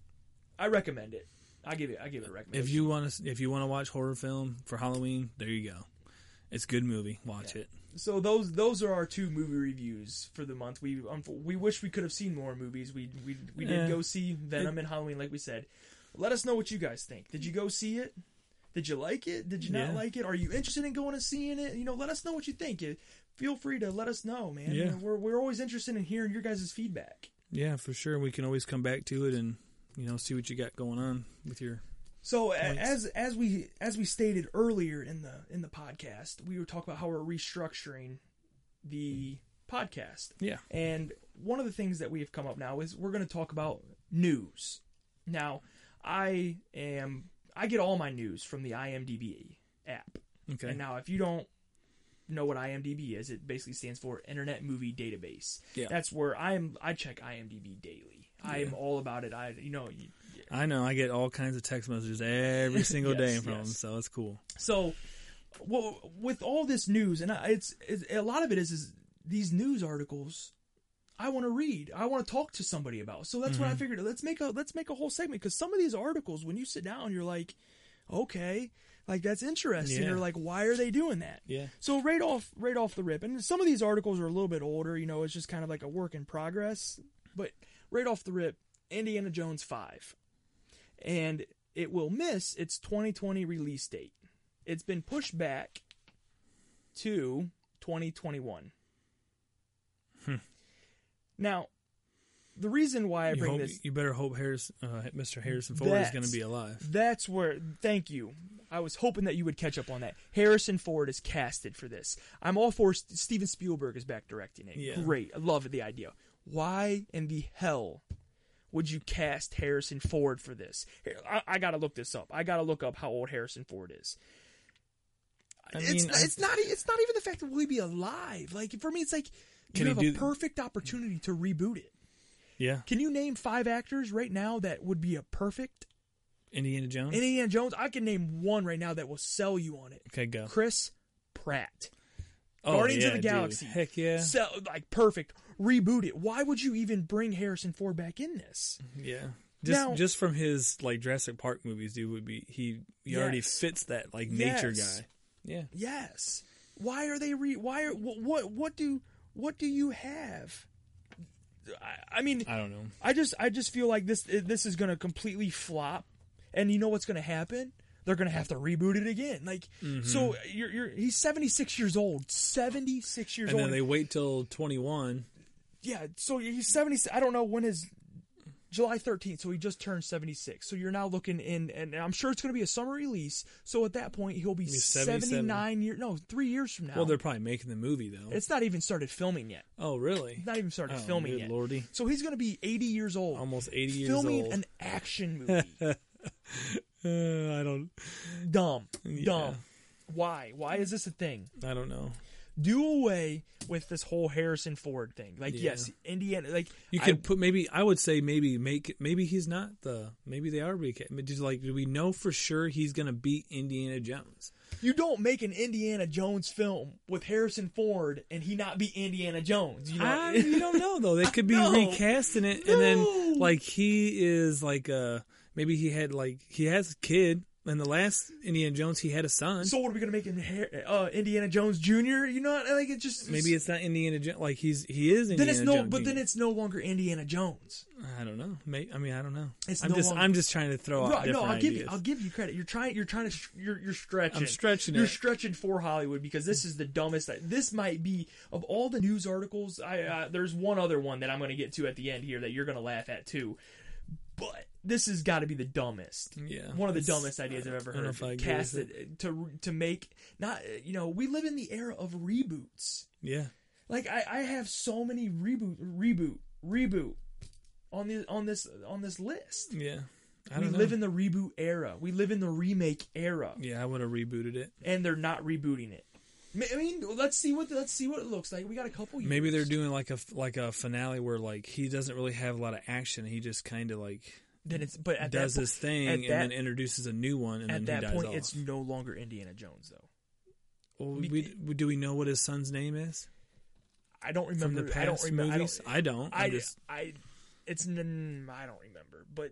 I recommend it. I give it. I give it a recommendation. If you want to, if you want to watch horror film for Halloween, there you go. It's a good movie. Watch Yeah. it. So those those are our two movie reviews for the month. We um, we wish we could have seen more movies. We we we did Yeah. go see Venom and Halloween, like we said. Let us know what you guys think. Did you go see it? Did you like it? Did you not Yeah. like it? Are you interested in going and seeing it? You know, let us know what you think. You- Feel free to let us know, man. Yeah. We're we're always interested in hearing your guys' feedback. Yeah, for sure. We can always come back to it and you know see what you got going on with your. So a- Points. as as we as we stated earlier in the in the podcast, we were talking about how we're restructuring the podcast. Yeah. And one of the things that we have come up now is we're going to talk about news. Now, I am I get all my news from the IMDb app. Okay. And now, if you don't know what IMDb is, it basically stands for Internet Movie Database. Yeah. That's where I am. I check IMDb daily. I am Yeah. all about it. I you know. You, I know. I get all kinds of text messages every single day Yes, from yes. them, so it's cool. So, well, with all this news, and I- it's, it's a lot of it is, is these news articles I want to read. I want to talk to somebody about. So that's what I figured. Let's make a let's make a whole segment because some of these articles, when you sit down, you're like, okay, like that's interesting. Yeah. Or like, why are they doing that? Yeah. So right off right off the rip, and some of these articles are a little bit older. You know, it's just kind of like a work in progress. But right off the rip, Indiana Jones five, and it will miss its twenty twenty release date. It's been pushed back to twenty twenty-one. Hmm. Now, the reason why I You, bring hope, this, you better hope Harris, uh, Mister Harrison Ford is That's- going to be alive. that's where, thank you. I was hoping that you would catch up on that. Harrison Ford is casted for this. I'm all for St- Steven Spielberg is back directing it. Yeah. Great. I love the idea. Why in the hell would you cast Harrison Ford for this? Here, I, I got to look this up. I got to look up how old Harrison Ford is. I it's mean, not, I- it's not it's not even the fact that will he be alive. Like for me, it's like Can you he have do a th- perfect opportunity to reboot it. Yeah. Can you name five actors right now that would be a perfect Indiana Jones? Indiana Jones? I can name one right now that will sell you on it. Okay, go. Chris Pratt. Oh, Guardians of yeah, the dude. Galaxy. Heck yeah. Sell, like perfect. Reboot it. Why would you even bring Harrison Ford back in this? Yeah. Just Now- just from his like Jurassic Park movies, dude, would be he he already Yes. fits that like nature Yes. guy. Yeah. Yes. Why are they re? Why are what what, what do what do you have? I, I mean, I don't know. I just I just feel like this this is going to completely flop, and you know what's going to happen? They're going to have to reboot it again. Like Mm-hmm. so, you're you're he's seventy-six years old. seventy-six years And old. then they wait till twenty-one. Yeah, so he's seventy. I don't know when his July thirteenth. So he just turned seventy-six. So you're now looking in, and I'm sure it's going to be a summer release. So at that point, he'll be He'll be seventy-seven. seventy-nine years. No, three years from now. Well, they're probably making the movie though. it's not even started filming yet. Oh, really? It's not even started Oh, filming good yet. lordy. So he's going to be eighty years old, Almost eighty years filming old. an action movie. Uh, I don't. Dumb, Yeah. dumb. Why? Why is this a thing? I don't know. do away with this whole Harrison Ford thing. Like, Yeah. yes, Indiana. Like You could I- put maybe I would say maybe make maybe he's not the maybe they are recast. Just like do we know for sure he's gonna beat Indiana Jones? you don't make an Indiana Jones film with Harrison Ford and he not be Indiana Jones. You know, I, you don't know though. They could be No. recasting it, No. and then like he is like uh maybe he had like he has a kid. In the last Indiana Jones, he had a son. So what are we gonna make in uh, Indiana Jones Junior? You know, like it just Maybe it's not Indiana Jones. Like he's he is Indiana then it's no, Jones. but then it's no longer Indiana Jones. I don't know. May, I mean, I don't know. It's I'm no just longer- I'm just trying to throw out Right, different no, I'll give ideas. you. I'll give you credit. You're trying. You're trying to. You're you're stretching. I'm stretching You're it. stretching for Hollywood because this is the dumbest. This might be of all the news articles. I uh, there's one other one that I'm going to get to at the end here that you're going to laugh at too. But this has got to be the dumbest. Yeah, One of the it's- dumbest ideas I've ever I don't know heard. if I agree Cast with it to to make not. You know, we live in the era of reboots. Yeah, Like I, I have so many reboot, reboot, reboot on the on this on this list. yeah. I We don't know. live in the reboot era. We live in the remake era, yeah, I would have rebooted it. and they're not rebooting it. I mean, let's see what let's see what it looks like. We got a couple years. Maybe they're doing like a like a finale where like he doesn't really have a lot of action. He just kind of like then it's but at does that, his thing at and that- then introduces a new one and at then he that dies point, off. it's no longer Indiana Jones though. Well, we, we, do we know what his son's name is I don't from remember. the past I don't remember. movies? I I don't. don't. I, I'm just, I it's n- I don't remember, but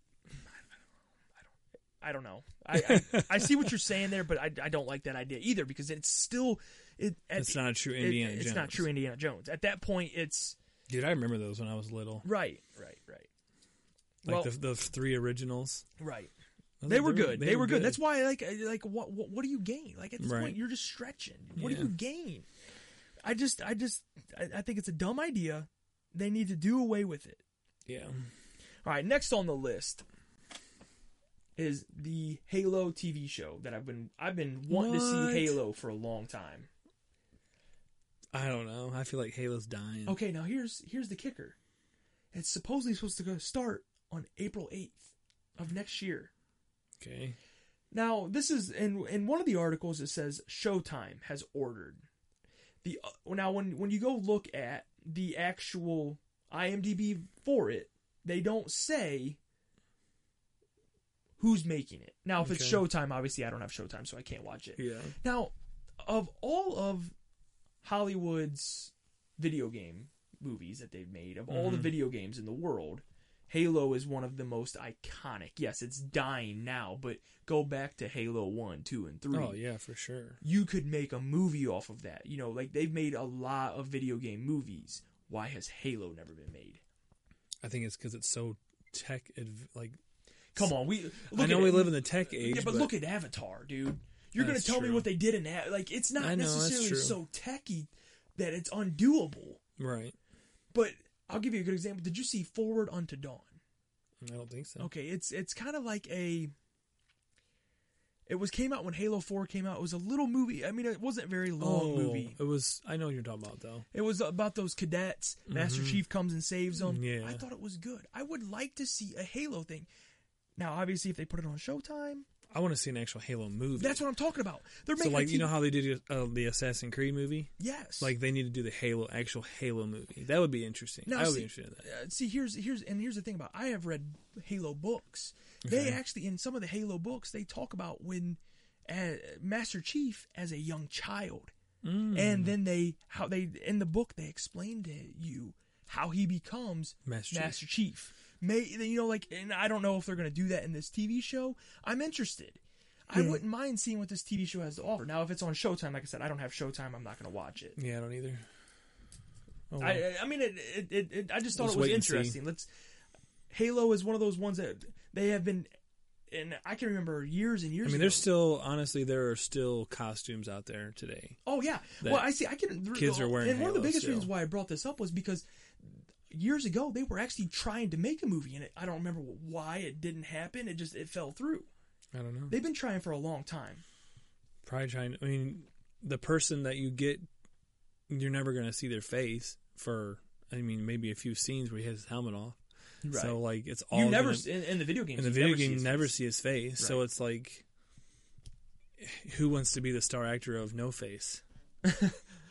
I don't know. I I, I see what you're saying there, but I, I don't like that idea either because it's still it. At, it's not a true it- Indiana it's Jones. not true Indiana Jones. At that point, it's Dude, I remember those when I was little. right, right, right. Like Well- the the three originals. Right. Those They are- were good. They, were good. good. That's why, like, I- like what, what, what do you gain? Like at this Right. point, you're just stretching. What Yeah. do you gain? I just, I just, I, I think it's a dumb idea. They need to do away with it. Yeah. All right. Next on the list is the Halo T V show that I've been, I've been wanting to What? see Halo for a long time. I don't know. I feel like Halo's dying. Okay. Now here's, here's the kicker. It's supposedly supposed to go start on April eighth of next year. Okay. Now, this is in in one of the articles. It says Showtime has ordered the. Uh, now, when when you go look at the actual IMDb for it, they don't say who's making it. Now, if it's Okay. Showtime, obviously I don't have Showtime, so I can't watch it. Yeah. Now, of all of Hollywood's video game movies that they've made, of all the Mhm. video games in the world, Halo is one of the most iconic. Yes, it's dying now, but go back to Halo one, two, and three. Oh yeah, for sure. You could make a movie off of that. You know, like they've made a lot of video game movies. Why has Halo never been made? I think it's because it's so tech adv- like. Come on, we. Look I know at we it. live in the tech age, Yeah, but, look at Avatar, dude. You're going to That's tell me true. what they did in that? Like, it's not I know, that's necessarily true. so techy that it's undoable. right. But I'll give you a good example. Did you see Forward Unto Dawn? I don't think so. Okay, it's it's kind of like a. It was came out when Halo four came out. It was a little movie. I mean, it wasn't a very long oh, movie. It was. I know what you're talking about though. It was about those cadets. Master Mhm. Chief comes and saves them. Yeah. I thought it was good. I would like to see a Halo thing. Now, obviously, if they put it on Showtime, I want to see an actual Halo movie. that's what I'm talking about. They're so making like a you know T V how they did uh, the Assassin's Creed movie. yes, Like they need to do the Halo actual Halo movie. That would be interesting. Now, I would see- be interested in that. Uh, see, here's here's and here's the thing about I have read Halo books. They Okay. actually in some of the Halo books they talk about when uh, Master Chief as a young child, Mm. and then they how they in the book they explain to you how he becomes Master Chief. Master Chief. May you know like and I don't know if they're going to do that in this T V show. I'm interested. I Yeah. wouldn't mind seeing what this T V show has to offer. Now, if it's on Showtime, like I said, I don't have Showtime. I'm not going to watch it. Yeah, I don't either. Oh, well. I, I mean, it, it, it, it, I just thought Let's it was wait and see. interesting. Let's. Halo is one of those ones that they have been, and I can remember years and years. I mean, ago. there's still honestly there are still costumes out there today. Oh yeah. that Well, I see. I can. kids are wearing And one of the Halo biggest still. reasons why I brought this up was because years ago they were actually trying to make a movie, and it, I don't remember why it didn't happen. It just it fell through. I don't know. They've been trying for a long time. Probably trying. I mean, the person that you get, you're never going to see their face for. I mean, maybe a few scenes where he has his helmet off. Right. So like it's all you never gonna- s- in, in the video games. in the you video never see game you his never face. see his face. So Right. it's like, who wants to be the star actor of no face?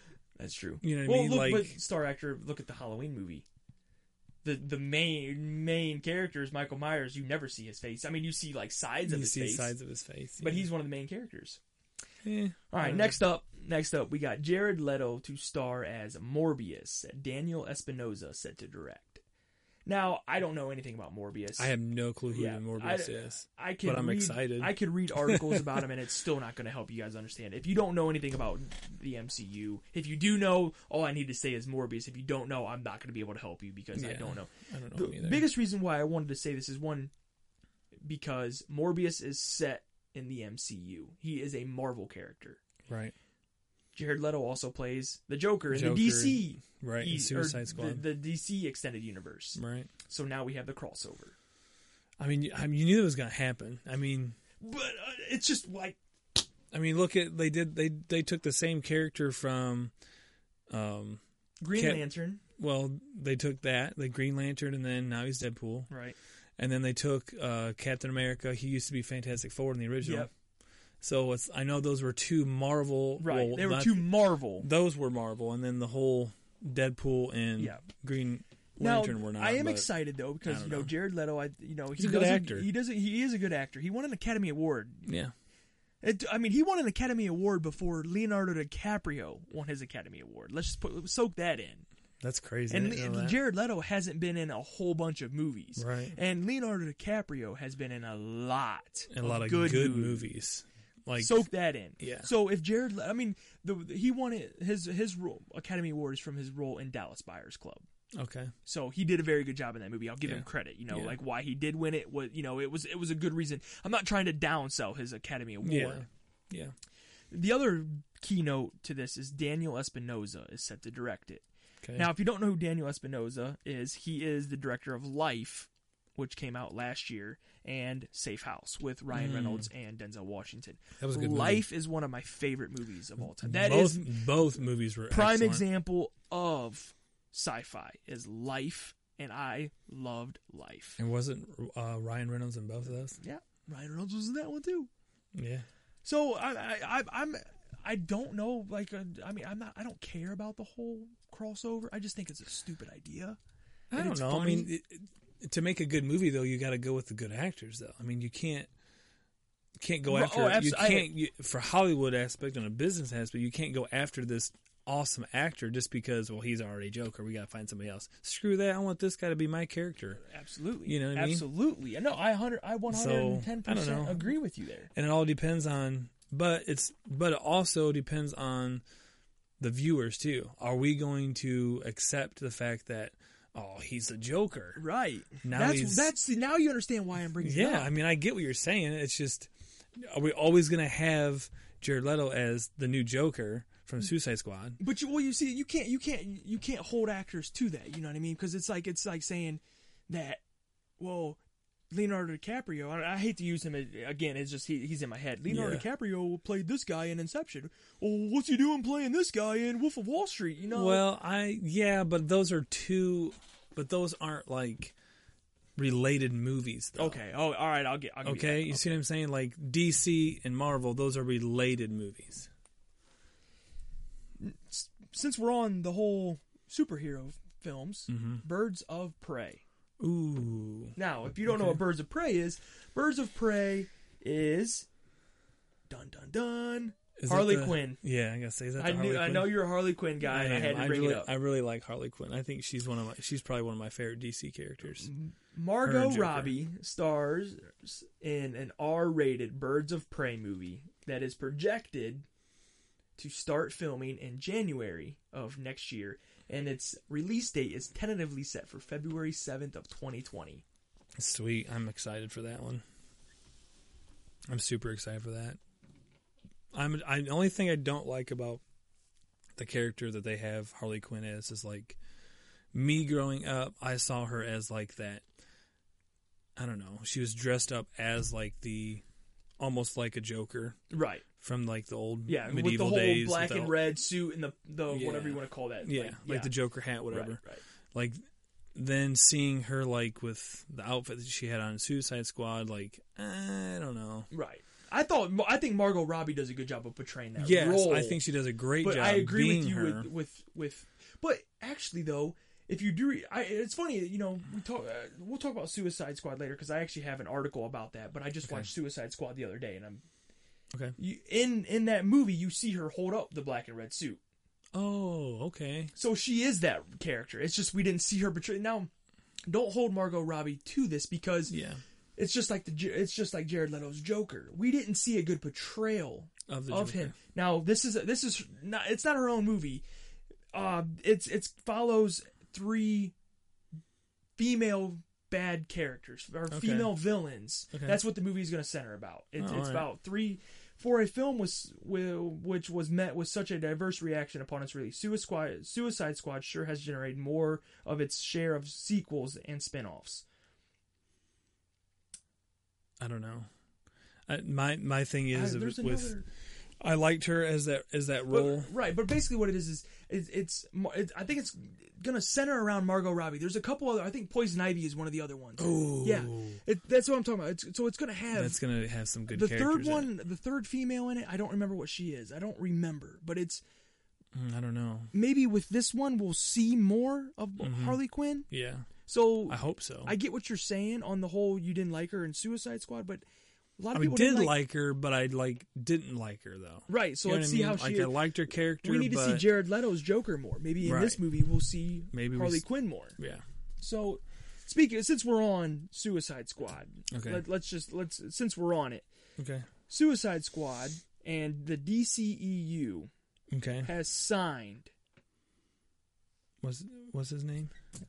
That's true. You know what well, I mean? Look, Like, but star actor, look at the Halloween movie. The the main main character is Michael Myers. You never see his face. I mean, you see like sides of you his see face, sides of his face, but yeah. he's one of the main characters. Eh, All I right, don't next up, next up, we got Jared Leto to star as Morbius. Daniel Espinosa set to direct. Now, I don't know anything about Morbius. I have no clue who Yeah, Morbius I- is. I can but I'm read, excited. I could read articles about him, and it's still not going to help you guys understand. If you don't know anything about the M C U, if you do know, all I need to say is Morbius. If you don't know, I'm not going to be able to help you because I Yeah, don't know. I don't know The either. biggest reason why I wanted to say this is one, because Morbius is set in the M C U. He is a Marvel character. Right. Jared Leto also plays the Joker in Joker, the D C, Right. E- in or Suicide Squad. the, the D C extended universe. Right. So now we have the crossover. I mean, I mean, you knew it was going to happen. I mean, But uh, it's just like, I mean, look at they did they they took the same character from, um, Green Cap- Lantern, well, they took that the Green Lantern, and then now he's Deadpool, right? and then they took uh, Captain America. He used to be Fantastic Four in the original. Yep. So it's I know those were two Marvel. Right. well, they were not- too Marvel. Those were Marvel, and then the whole Deadpool and Yeah. Green Now, Lantern were not. I am but- excited though I because don't you know, know. Jared Leto. I you know he He's a good does actor. He does. He is a good actor. He won an Academy Award. Yeah. It, I mean, he won an Academy Award before Leonardo DiCaprio won his Academy Award. Let's just put soak that in. That's crazy. I And didn't know that. Jared Leto hasn't been in a whole bunch of movies, Right. and Leonardo DiCaprio has been in a lot, And a lot of good, good, movies. movies. Like Soak that in. Yeah. So if Jared, Le- I mean, the, he won it, his his role, Academy Award is from his role in Dallas Buyers Club. okay. So he did a very good job in that movie. I'll give Yeah. him credit. You know, Yeah. like why he did win it was, you know, it was it was a good reason. I'm not trying to downsell his Academy Award. Yeah. Yeah. The other keynote to this is Daniel Espinosa is set to direct it. Okay. Now, if you don't know who Daniel Espinosa is, he is the director of Life, which came out last year, and Safe House with Ryan Mm. Reynolds and Denzel Washington. that was a good movie. Life is one of my favorite movies of all time. That both, is both movies were prime excellent. example of sci-fi is Life, and I loved Life. And wasn't uh, Ryan Reynolds in both of those? Yeah, Ryan Reynolds was in that one too. Yeah. So I, I, I I'm, I don't know. Like, uh, I mean, I'm not. I don't care about the whole crossover. I just think it's a stupid idea. I And don't it's know. I funny. mean, it, it, to make a good movie though, you got to go with the good actors though. I mean, you can't can't go Well, after oh, abso- you I- can't you, for Hollywood aspect and a business aspect. You can't go after this awesome actor just because well he's already Joker. We got to find somebody else. Screw that. I want this guy to be my character. Absolutely. You know what I mean? Absolutely. No, I hundred. I one hundred and ten So, I don't percent know. agree with you there. And it all depends on, but it's but it also depends on the viewers too. Are we going to accept the fact that oh he's a Joker? Right. Now that's he's- that's now you understand why I'm bringing it Yeah, up. I mean I get what you're saying. It's just are we always going to have Jared Leto as the new Joker from Suicide Squad? But you, well, you see, you can't, you can't, you can't hold actors to that. You know what I mean? Because it's like it's like saying that, well, Leonardo DiCaprio. I, I hate to use him as, again. It's just he, he's in my head. Leonardo Yeah. DiCaprio played this guy in Inception. Well, what's he doing playing this guy in Wolf of Wall Street? You know? Well, I yeah, but those are two, but those aren't like related movies. Though. okay. Oh, all right. I'll get. I'll give Okay, You, you that. see what I'm saying? Like D C and Marvel, those are related movies. Since we're on the whole superhero films, Mm-hmm. Birds of Prey. Ooh, Now, if you don't know Okay. what Birds of Prey is, Birds of Prey is dun dun dun Is that Harley the- Quinn. Yeah, I gotta say is that. I the knew. Harley I Quinn? know you're a Harley Quinn guy. and I, am. had to bring really, it up. I really like Harley Quinn. I think she's one of my. She's probably one of my favorite D C characters. Her Margot and Joker. Robbie stars in an R-rated Birds of Prey movie that is projected to start filming in January of next year, and its release date is tentatively set for February seventh of twenty twenty. Sweet, I'm excited for that one. I'm super excited for that. I'm. I, the only thing I don't like about the character that they have Harley Quinn as is like me growing up. I saw her as like that. I don't know. She was dressed up as like the, almost like a Joker Right. from like the old Yeah, with the medieval whole days. black with and the- red suit and the the Yeah. whatever you want to call that. Yeah, like, like the Joker hat, whatever. Right, right. Like then seeing her like with the outfit that she had on Suicide Squad, like I don't know. Right. I thought I think Margot Robbie does a good job of portraying that yes, role. I think she does a great but job. I agree being with you her. with, with with. But actually, though, if you do, I, it's funny. You know, we talk. Uh, we'll talk about Suicide Squad later because I actually have an article about that. But I just Okay. watched Suicide Squad the other day, and I'm Okay. you, in in that movie. You see her hold up the black and red suit, Oh, okay. so she is that character. It's just we didn't see her portray. Now, don't hold Margot Robbie to this because Yeah. it's just like the it's just like Jared Leto's Joker. We didn't see a good portrayal Of the of Joker. him. Now this is this is not it's not her own movie. Uh, it's it's follows three female bad characters or Okay. female villains. Okay. That's what the movie is going to center about. It, Oh, it's alright. about three for a film was which was met with such a diverse reaction upon its release. Suicide Squad, Suicide Squad sure has generated more of its share of sequels and spin-offs. I don't know. I, my my thing is Uh, there's with another- I liked her as that as that role. But, right, but basically what it is is it's, it's, it's I think it's gonna center around Margot Robbie. There's a couple other. I think Poison Ivy is one of the other ones. Oh, yeah, it, that's what I'm talking about. It's, so it's gonna have that's gonna have some good the characters. third one, the third female in it. I don't remember what she is. I don't remember, but it's in it. Mm, I don't know. maybe with this one we'll see more of Mhm. Harley Quinn. Yeah, So I hope so. I get what you're saying on the whole. You didn't like her in Suicide Squad, but a lot I of mean, people did didn't like, her, but I like didn't like her though. Right, so You know let's what I see mean? how she. like I liked her character. we need to but see Jared Leto's Joker more. Maybe in this Right. movie we'll see Maybe we Harley s- Quinn more. Yeah. So, speaking since we're on Suicide Squad, Okay. let, let's just let's since we're on it, Okay. Suicide Squad and the D C E U Okay. has signed What's what's his name?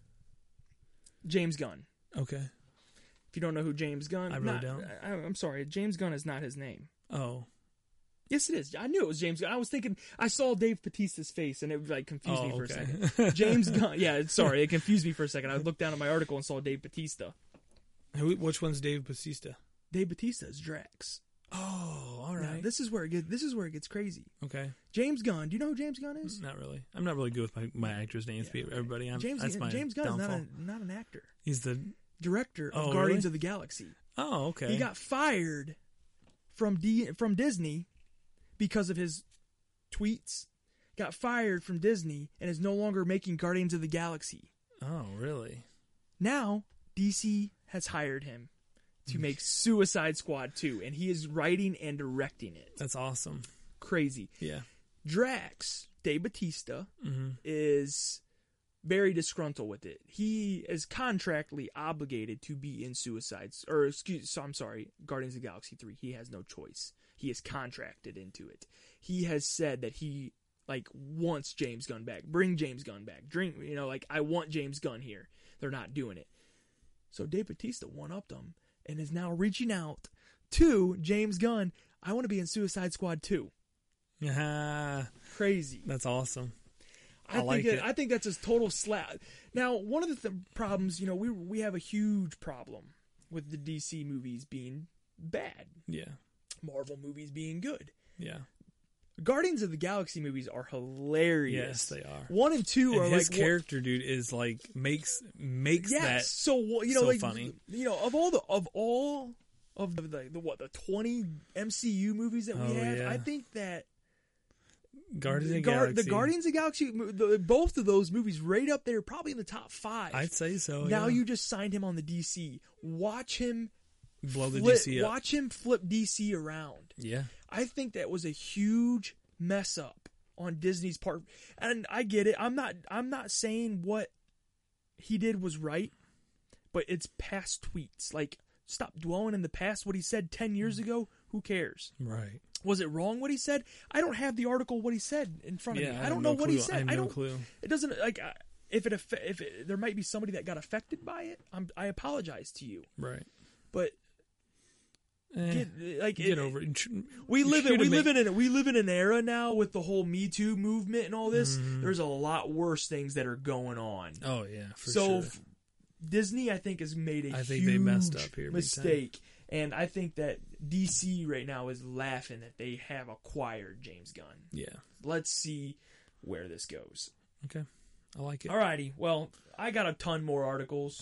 James Gunn. Okay. If you don't know who James Gunn, I really not- don't. I, I'm sorry, James Gunn is not his name. Oh. Yes, it is. I knew it was James Gunn. I was thinking I saw Dave Bautista's face and it like confused Oh, me for okay. a second. James Gunn. Yeah, sorry, it confused me for a second. I looked down at my article and saw Dave Bautista. Who? Which one's Dave Bautista? Dave Bautista is Drax. Oh, all Now, right. this is where it gets. This is where it gets crazy. Okay. James Gunn. Do you know who James Gunn is? Not really. I'm not really good with my, my actors' names. Yeah, Everybody. I'm, James that's my James Gunn is downfall. not a, not an actor. He's the. Director of Oh, Guardians really? of the Galaxy. Oh, okay. He got fired from D from Disney because of his tweets. Got fired from Disney and is no longer making Guardians of the Galaxy. Oh, really? Now D C has hired him to make Suicide Squad two, and he is writing and directing it. That's awesome. Crazy. Yeah. Drax, Dave Bautista, Mm-hmm. is very disgruntled with it. He is contractually obligated to be in Suicides, or excuse, so I'm sorry, Guardians of the Galaxy three. He has no choice. He is contracted into it. He has said that he like wants James Gunn back. Bring James Gunn back. Drink, you know, like I want James Gunn here. They're not doing it. So Dave Bautista one-upped him and is now reaching out to James Gunn. I want to be in Suicide Squad two. Yeah. Crazy. That's awesome. I, I like think it. I think that's a total slap. Now, one of the th- problems, you know, we we have a huge problem with the D C movies being bad, Yeah. Marvel movies being good. Yeah. Guardians of the Galaxy movies are hilarious. Yes, they are. One and two And are his like character, dude, is like makes makes yes. that so you know, so like funny. you know, of all the of all of the the, the what the twenty M C U movies that we Oh, have, yeah. I think that Guardians of the Gar- Galaxy. the Guardians of the Galaxy, the, both of those movies, right up there, probably in the top five. I'd say so. Now yeah. you just signed him on the D C. Watch him blow the flip, D C up. watch him flip D C around. Yeah. I think that was a huge mess up on Disney's part. And I get it. I'm not I'm not saying what he did was right, but it's past tweets. Like, stop dwelling in the past. What he said ten years ago, who cares? Right. Was it wrong what he said? I don't have the article what he said in front of Yeah. me. I I have don't no know what clue. he said. I have I no don't clue. It doesn't like I- if it affe- if it, there might be somebody that got affected by it. I'm, I apologize to you, Right. but Eh, get, like get it, over it. We You live in should we have live made- in an, we live in an era now with the whole Me Too movement and all this. Mhm. There's a lot worse things that are going on. Oh yeah, for so sure. f- Disney, I think, has made a I think huge they messed up here big mistake, and I think that D C right now is laughing that they have acquired James Gunn. Yeah. Let's see where this goes. Okay. I like it. Alrighty, well, I got a ton more articles.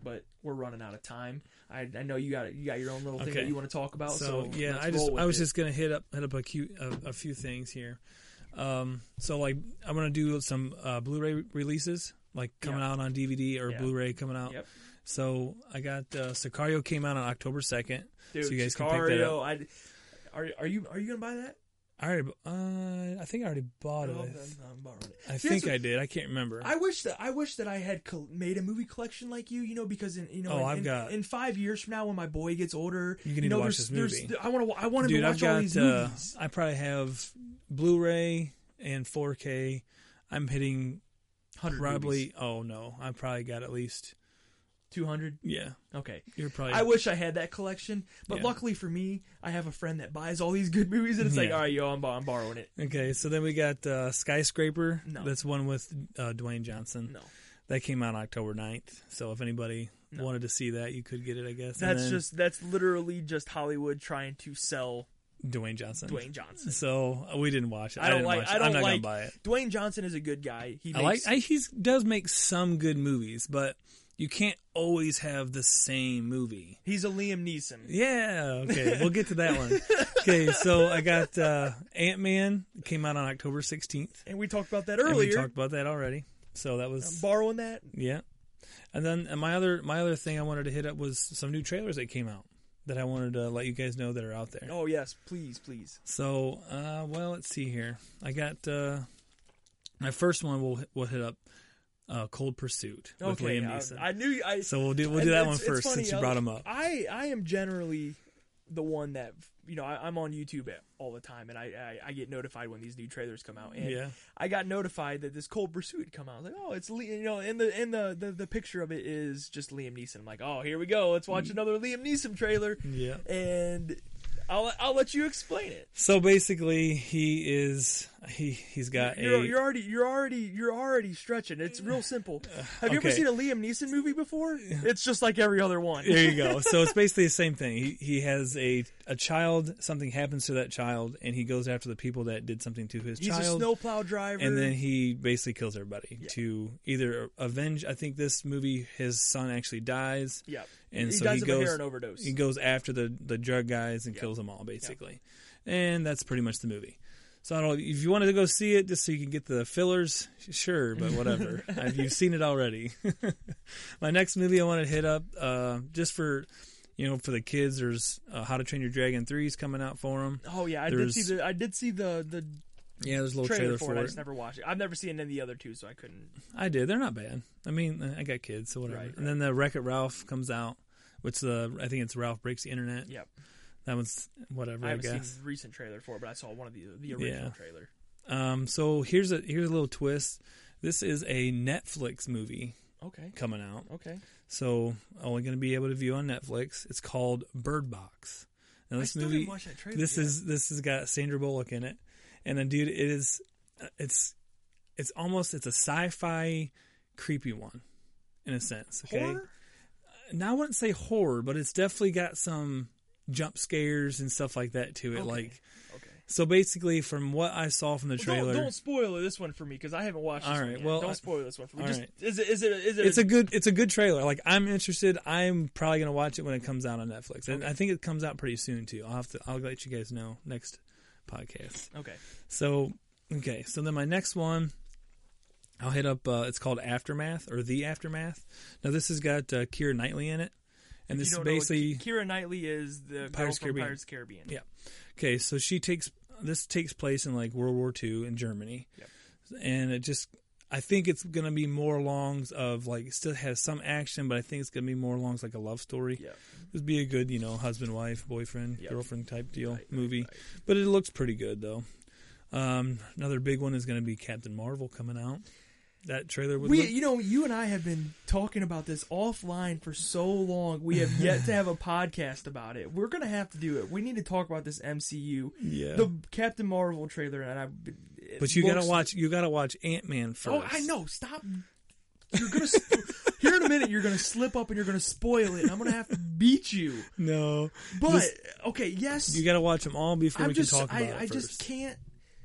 but we're running out of time. I, I know you got you got your own little thing Okay. that you want to talk about. So, So, yeah, let's I just roll with I was it. just gonna hit up hit up a, few, a, a few things here. Um, so like I'm gonna do some uh, Blu-ray releases, like coming Yeah. out on D V D or Yeah. Blu-ray coming out. Yep. So I got uh, Sicario came out on October second. Dude, so you guys can pick that Sicario, up. I, are are you are you gonna buy that? I already, uh, I think I already bought No, it. I'm- I'm borrowing it. I See, think that's I did. I can't remember. I wish that I wish that I had col- made a movie collection like you, you know, because in you know, Oh, in, I've in, got- in five years from now, when my boy gets older, You you, need to know, watch there's, this movie. there's, I want to, I want him Dude, to I've watch all got. these Uh, movies. I probably have Blu-ray and four K. I'm hitting Hundred probably. Oh no, I probably got at least. two hundred. Yeah, Okay, you're probably. I wish I had that collection, but Yeah. luckily for me, I have a friend that buys all these good movies, and it's like, Yeah. all right, yo, I'm, bo- I'm borrowing it. Okay, so then we got uh, Skyscraper. No. That's one with uh, Dwayne Johnson. No, That came out October ninth. So if anybody No. wanted to see that, you could get it, I guess. And that's then just that's literally just Hollywood trying to sell Dwayne Johnson. Dwayne Johnson. So uh, we didn't watch it. I don't didn't like- watch I it. don't I'm not like- gonna buy it. Dwayne Johnson is a good guy. He I like. makes, I, he does make some good movies, but you can't always have the same movie. he's a Liam Neeson. Yeah. Okay. We'll get to that one. Okay. So I got uh, Ant-Man. Came out on October sixteenth. And we talked about that And we earlier. talked about that already. So that was I'm borrowing that. yeah. And then and my other my other thing I wanted to hit up was some new trailers that came out that I wanted to let you guys know that are out there. Oh yes, please, please. So, uh, well, let's see here. I got uh, my first one. We'll we'll hit up uh, Cold Pursuit with Okay, Liam I, Neeson. I knew. I so we'll do we'll and do that it's- one it's first funny, since you I- brought him up. I I am generally the one that you know I, I'm on YouTube all the time, and I, I I get notified when these new trailers come out. And Yeah. I got notified that this Cold Pursuit had come out. I was like, oh, it's Li- you know, and the and the, the the picture of it is just Liam Neeson. I'm like, oh, here we go. Let's Mm. watch another Liam Neeson trailer. Yeah. And I'll I'll let you explain it. So basically, he is he he's got You're, a you're already you're already you're already stretching. It's real simple. Have you ever okay. seen a Liam Neeson movie before? It's just like every other one. there you go. So it's basically the same thing. He he has a a child. Something happens to that child, and he goes after the people that did something to his He's child. a snowplow driver. And then he basically kills everybody Yeah. to either avenge. I think this movie, his son actually dies. yeah, And he so dies he of goes. a heroin overdose. He goes after the the drug guys and Yeah. kills them all, basically. And that's pretty much the movie. So I don't know if you wanted to go see it just so you can get the fillers, sure, but whatever. uh, you've seen it already. My next movie I want to hit up, uh, just for you know, for the kids. There's uh, How to Train Your Dragon three is coming out for them. oh yeah, I did there's- see the I did see the the Yeah, there's a little trailer, trailer, for for it. I it. just never watched it. I've never seen any of the other two, so I couldn't. I did. They're not bad. I mean, I got kids, so whatever. Right, right. And then the Wreck-It Ralph comes out, which the I think it's Ralph Breaks the Internet. Yep, That one's whatever, I I, haven't guess. seen the recent trailer for it, but I saw one of the the original Yeah. trailer. Um, so here's a here's a little twist. This is a Netflix movie Okay, coming out. okay. So only going to be able to view on Netflix. It's called Bird Box. Now I this still movie, didn't watch that trailer. this yet. is this has got Sandra Bullock in it, and then dude, it is it's it's almost it's a sci-fi creepy one in a sense. Okay, horror. now I wouldn't say horror, but it's definitely got some jump scares and stuff like that to it. Okay. Like Okay. so, basically, from what I saw from the Well, trailer, don't, don't spoil this one for me because I haven't watched. This All one right, yet. well, don't I- spoil this one for me. all Just right. is it is it is it? it's a good it's a good trailer. Like I'm interested. I'm probably gonna watch it when it comes out on Netflix, and Okay. I think it comes out pretty soon too. I'll have to I'll let you guys know next podcast. okay. So okay, so then my next one, I'll hit up. Uh, it's called Aftermath or The Aftermath. Now this has got uh, Keira Knightley in it, and If this you is don't know, basically Keira Knightley is the girl Pirates from Caribbean. Pirates of the Caribbean. Yeah. Okay, so she takes this takes place in like World War Two in Germany, Yep. and it just I think it's gonna be more along of like it still has some action, but I think it's gonna be more along like a love story. Yeah. It'd be a good you know husband wife boyfriend Yep. girlfriend type deal Right, right, movie, right. but it looks pretty good though. Um, another big one is gonna be Captain Marvel coming out. That trailer would We, look, you know, you and I have been talking about this offline for so long. We have yet to have a podcast about it. We're gonna have to do it. We need to talk about this M C U, yeah. the Captain Marvel trailer, and I. it but you looks- gotta watch you gotta watch Ant-Man first. Oh, I know. Stop. You're gonna here in a minute. You're gonna slip up and you're gonna spoil it, and I'm gonna have to beat you. No, But Just- okay, yes, you gotta watch them all before I'm we just. can talk about I, it I first. just can't.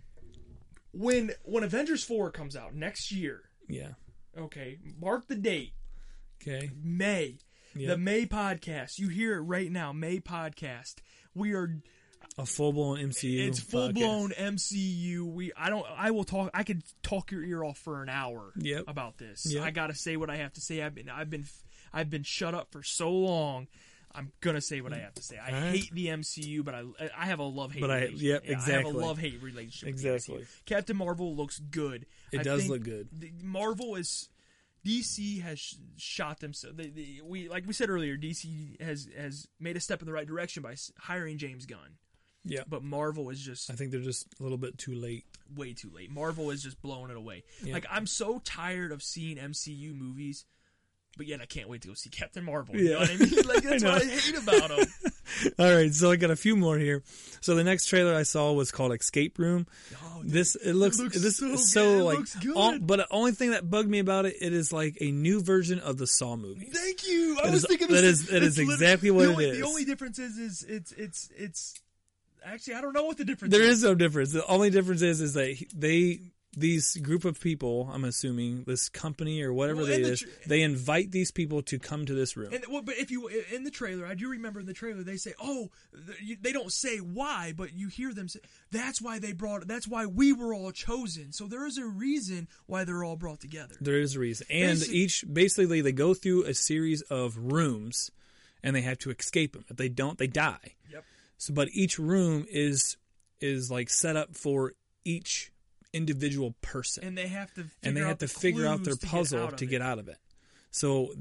When when Avengers four comes out next year, Yeah. okay, mark the date. Okay. May. Yep. The May podcast. You hear it right now. May podcast. We are a full blown M C U. It's full blown M C U. We I don't I will talk I could talk your ear off for an hour yep. about this. Yep. I gotta say what I have to say. I've been I've been I've been shut up for so long. I'm gonna say what I have to say. I right. hate the M C U, but I I have a love hate. But I yep yeah, exactly. I have a love hate relationship. Exactly. With the M C U. Captain Marvel looks good. It I does think look good. the, Marvel is D C has sh- shot themselves. They, they, we like we said earlier. D C has has made a step in the right direction by hiring James Gunn. Yeah, but Marvel is just. I think they're just a little bit too late. Way too late. Marvel is just blowing it away. Yeah. Like I'm so tired of seeing M C U movies. But yet I can't wait to go see Captain Marvel. You yeah. know what I mean? Like that's I what I hate about them. All right, so I got a few more here. So the next trailer I saw was called Escape Room. Oh, this it looks, it looks this so, is so good. like, it looks good. All, but the only thing that bugged me about it, it is like a new version of the Saw movies. Thank you. I that was is, thinking that the is same- that is it's exactly what the only, it is. The only difference is is it's it's it's actually I don't know what the difference. There is. is no difference. The only difference is is that they these group of people, I'm assuming this company or whatever Well, it and the is, tr- they invite these people to come to this room. And well, but if you in the trailer, I do remember in the trailer they say, "Oh, they don't say why, but you hear them say that's why they brought. That's why we were all chosen. So there is a reason why they're all brought together. There is a reason, and Basi- each basically they go through a series of rooms, and they have to escape them. If they don't, they die. Yep. So, but each room is is like set up for each individual person, And they have to figure and they out have to the figure out their clues to get puzzle out of to it. get out of it. So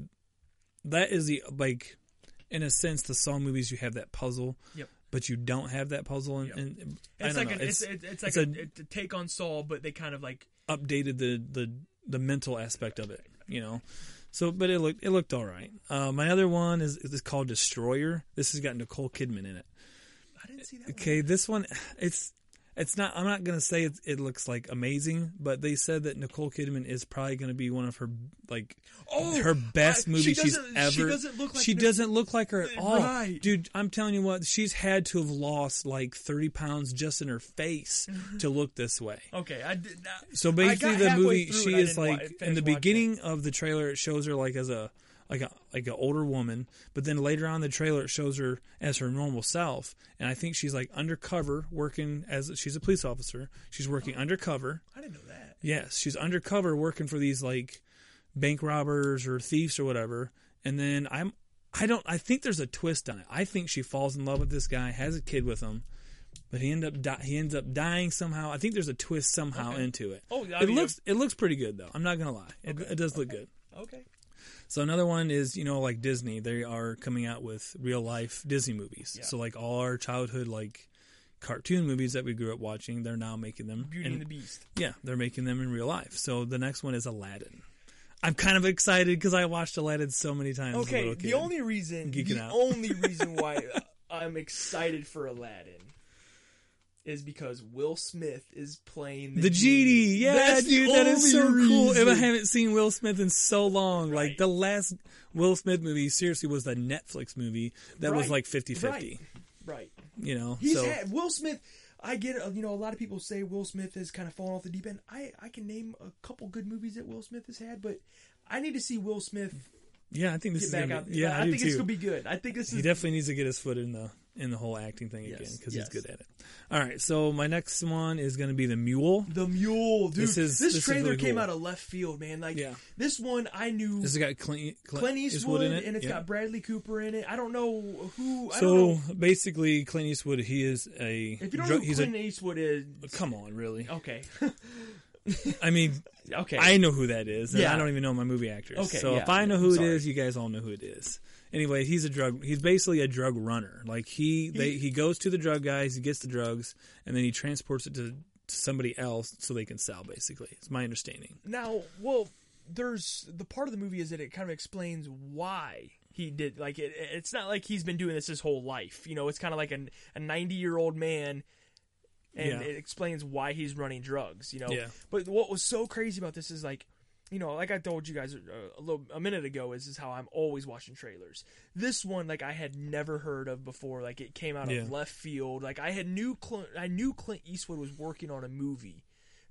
that is the like, in a sense, the Saw movies you have that puzzle, Yep. but you don't have that puzzle. And, Yep. and I It's don't like know. a, it's, it's, it's, it's like it's a, a- it's a take on Saul, but they kind of like updated the, the the mental aspect of it, you know. So, but it looked it looked all right. Uh, my other one is is called Destroyer. This has got Nicole Kidman in it. I didn't see that. Okay, this one, it's it's not. I'm not gonna say it, it looks like amazing, but they said that Nicole Kidman is probably gonna be one of her like Oh, her best I- movie she she's doesn't- ever. she doesn't look like she Nic- doesn't look like her at all, Right. dude. I'm telling you what, she's had to have lost like thirty pounds just in her face to look this way. Okay, I did not. So I basically, got the halfway movie through she and I is didn't wa- like finish in the watching beginning of the trailer, it shows her like as a like a like an older woman, but then later on in the trailer it shows her as her normal self, and I think she's like undercover working as she's a police officer. She's working undercover. I didn't know that. Yes, she's undercover working for these like bank robbers or thieves or whatever. And then I'm I don't I think there's a twist on it. I think she falls in love with this guy, has a kid with him, but he end up di- he ends up dying somehow. I think there's a twist somehow Okay. into it. Oh, I it mean, looks it looks pretty good though. I'm not gonna lie, it, Okay. it does look Okay. good. Okay. So another one is, you know, like Disney, they are coming out with real life Disney movies. Yeah. So like all our childhood like cartoon movies that we grew up watching, they're now making them. Beauty and, the Beast. Yeah, they're making them in real life. So the next one is Aladdin. I'm kind of excited because I watched Aladdin so many times. as a Okay, little kid. the only reason, Geeking the out. only reason why I'm excited for Aladdin is because Will Smith is playing the, the genie, yeah, That's the dude, that is so only cool. If I reason. haven't seen Will Smith in so long, like Right. the last Will Smith movie, seriously, was the Netflix movie that was Right. like fifty-fifty. Right, right. You know, He's so had Will Smith. I get it. You know, a lot of people say Will Smith has kind of fallen off the deep end. I, I can name a couple good movies that Will Smith has had, but I need to see Will Smith yeah, I think this get is back gonna out. be, yeah, I, I do think too. it's gonna be good. I think this He is definitely needs to get his foot in the in the whole acting thing Yes, again because yes. he's good at it. All right, so my next one is going to be the Mule. the Mule, dude. This is- this this is trailer really came cool. out of left field, man. Like Yeah. this one, I knew This has got Clint, Clint, Clint Eastwood, in it, and it's yeah. got Bradley Cooper in it. I don't know who. I So don't know. basically, Clint Eastwood, he is a. If you don't drug- know who he's Clint Eastwood is, a. Come on, really? okay, I mean, okay. I know who that is, and Yeah. I don't even know my movie actors. Okay, so yeah, if I know yeah, who it sorry. is, you guys all know who it is. Anyway, he's a drug. He's basically a drug runner. Like he, they, he goes to the drug guys, he gets the drugs, and then he transports it to, to somebody else so they can sell. Basically, it's my understanding. Now, well, there's the part of the movie is that it kind of explains why he did. Like, it, it's not like he's been doing this his whole life. You know, it's kind of like a a ninety year old man, and Yeah. it explains why he's running drugs. You know, Yeah. But what was so crazy about this is like, you know, like I told you guys a, a little a minute ago, is is how I'm always watching trailers. This one, like I had never heard of before. Like it came out Yeah. of left field. Like I had knew Clint, I knew Clint Eastwood was working on a movie.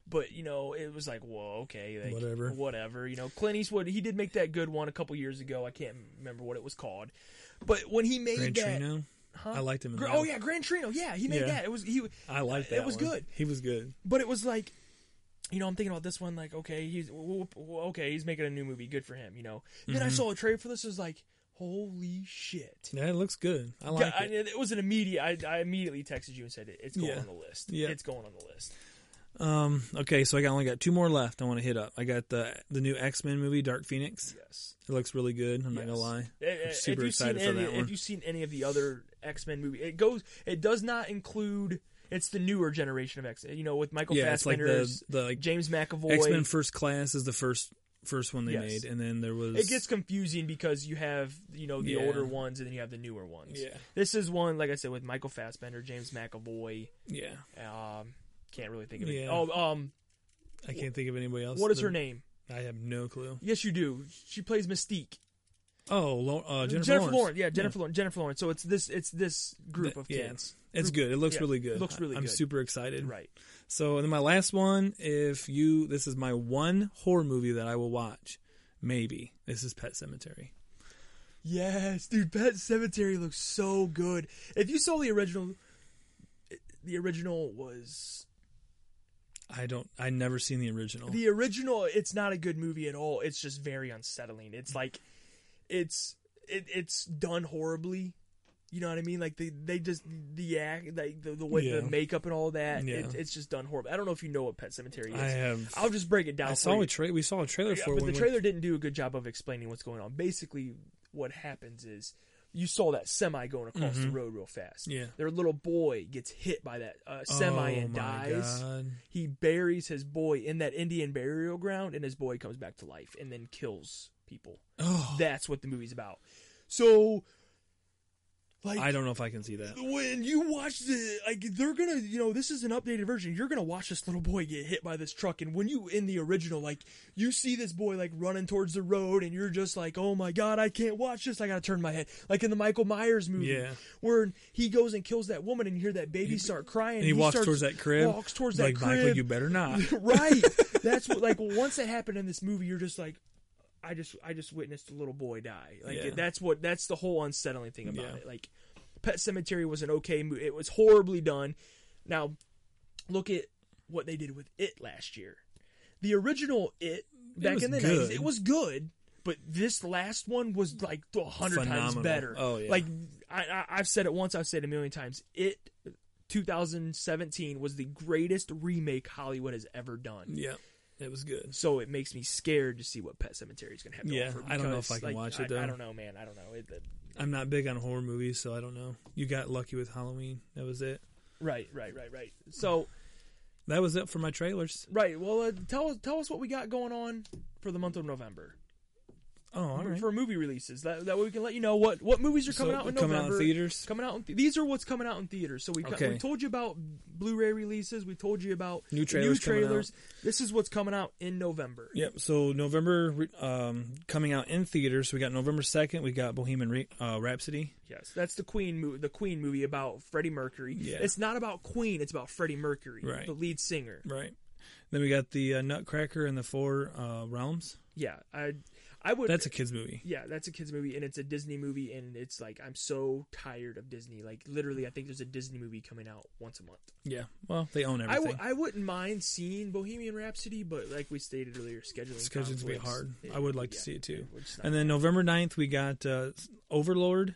But, you know, it was like, whoa, okay. Like, Whatever. Whatever. You know, Clint Eastwood, he did make that good one a couple years ago. I can't remember what it was called. But when he made Gran that... Torino? Huh? I liked him in Gra- that. Oh, yeah, Gran Torino. Yeah, he made Yeah. that. It was he. I liked that It was one. good. He was good. But it was like... You know, I'm thinking about this one, like, okay, he's okay, he's making a new movie. Good for him, you know. Then Mm-hmm. I saw a trailer for this, it was like, holy shit. Yeah, it looks good. I like Yeah, it. I, it was an immediate, I, I immediately texted you and said, it, it's going Yeah. on the list. Yeah. It's going on the list. Um. Okay, so I got, only got two more left I want to hit up. I got the the new X-Men movie, Dark Phoenix. Yes. It looks really good. I'm not Yes. going to lie. Eh, eh, I'm super if you've excited seen for any, that one. If you've seen any of the other X-Men movies, it goes, it does not include, it's the newer generation of X-Men, you know, with Michael Yeah, it's like Fassbender, the, the like, James McAvoy. X-Men First Class is the first first one they Yes. made, and then there was... It gets confusing because you have, you know, the Yeah. older ones and then you have the newer ones. Yeah. This is one, like I said, with Michael Fassbender, James McAvoy. Yeah. Um, can't really think of it. Yeah. Oh, um, I can't think of anybody else. what is that- her name? I have no clue. Yes, you do. She plays Mystique. Oh, Lo- uh, Jennifer, Jennifer Lawrence. Yeah, Jennifer Lawrence. Jennifer Lawrence. So it's this, it's this group The- of yeah. kids. It's Group- good. It looks yeah, really good. looks really I'm good. super excited. Right. So, and then my last one, if you, this is my one horror movie that I will watch. Maybe. This is Pet Sematary. Yes, dude. Pet Cemetery looks so good. If you saw the original, the original was I don't, I never seen the original. the original. It's not a good movie at all. It's just very unsettling. It's like, it's it, it's done horribly. You know what I mean? Like they they just the act, like the, the way Yeah. the makeup and all that. Yeah. It, it's just done horrible. I don't know if you know what Pet Cemetery is. I have. I'll just break it down. I for saw you. a tra- we saw a trailer Yeah, for it. but when the we- trailer didn't do a good job of explaining what's going on. Basically, what happens is you saw that semi going across the road real fast. Yeah. Their little boy gets hit by that uh, semi oh and my dies. God. He buries his boy in that Indian burial ground, and his boy comes back to life and then kills people. Oh, That's what the movie's about. So, like, I don't know if I can see that. when you watch the, like, they're gonna, you know, this is an updated version. You're gonna watch this little boy get hit by this truck, and when you, in the original, like, you see this boy, like, running towards the road, and you're just like, oh my God, I can't watch this, I gotta turn my head. Like in the Michael Myers movie, Yeah. where he goes and kills that woman, and you hear that baby start crying, And he, walks starts- towards that crib. walks towards that like, crib. Michael, you better not. Right. That's what, like, once that happened in this movie, you're just like, I just, I just witnessed a little boy die. Like, Yeah. that's what, that's the whole unsettling thing about Yeah. it. Like, Pet Cemetery was an okay movie. It was horribly done. Now, look at what they did with It last year. The original It, back was in the good. nineties, it was good, but this last one was like a hundred times Phenomenal. better. Oh, yeah. Like, I, I, I've said it once, I've said it a million times. It, twenty seventeen, was the greatest remake Hollywood has ever done. Yeah, it was good. So it makes me scared to see what Pet Cemetery is going to have to Yeah, offer. I don't know if because, I can like, watch it, I, though. I don't know, man. I don't know. It, it, I'm not big on horror movies, so I don't know. You got lucky with Halloween. That was it. right, right, right, right. So, That was it for my trailers. right. Well, uh, tell tell us what we got going on for the month of November. Oh, all right. For movie releases. That, that way we can let you know what, what movies are coming So, out in coming November. out in theaters? Coming out in th- these are what's coming out in theaters. So we Okay. we told you about Blu-ray releases. We told you about New the trailers coming trailers. This is what's coming out in November. Yep. So November um, coming out in theaters. We got November second. We got Bohemian Re- uh, Rhapsody. Yes, that's the Queen movie. The Queen movie about Freddie Mercury. Yeah. It's not about Queen. It's about Freddie Mercury, Right. the lead singer. Right. Then we got the uh, Nutcracker and the Four uh, Realms. Yeah, I I would. That's a kids movie. Yeah, that's a kids movie, and it's a Disney movie, and it's like I'm so tired of Disney. Like literally, I think there's a Disney movie coming out once a month. Yeah. Well, they own I everything. w- I wouldn't mind seeing Bohemian Rhapsody, but like we stated earlier, scheduling Schedule's gonna be conflicts, hard. it- I would like to yeah, see it too. we're just not And then November ninth, we got uh, Overlord.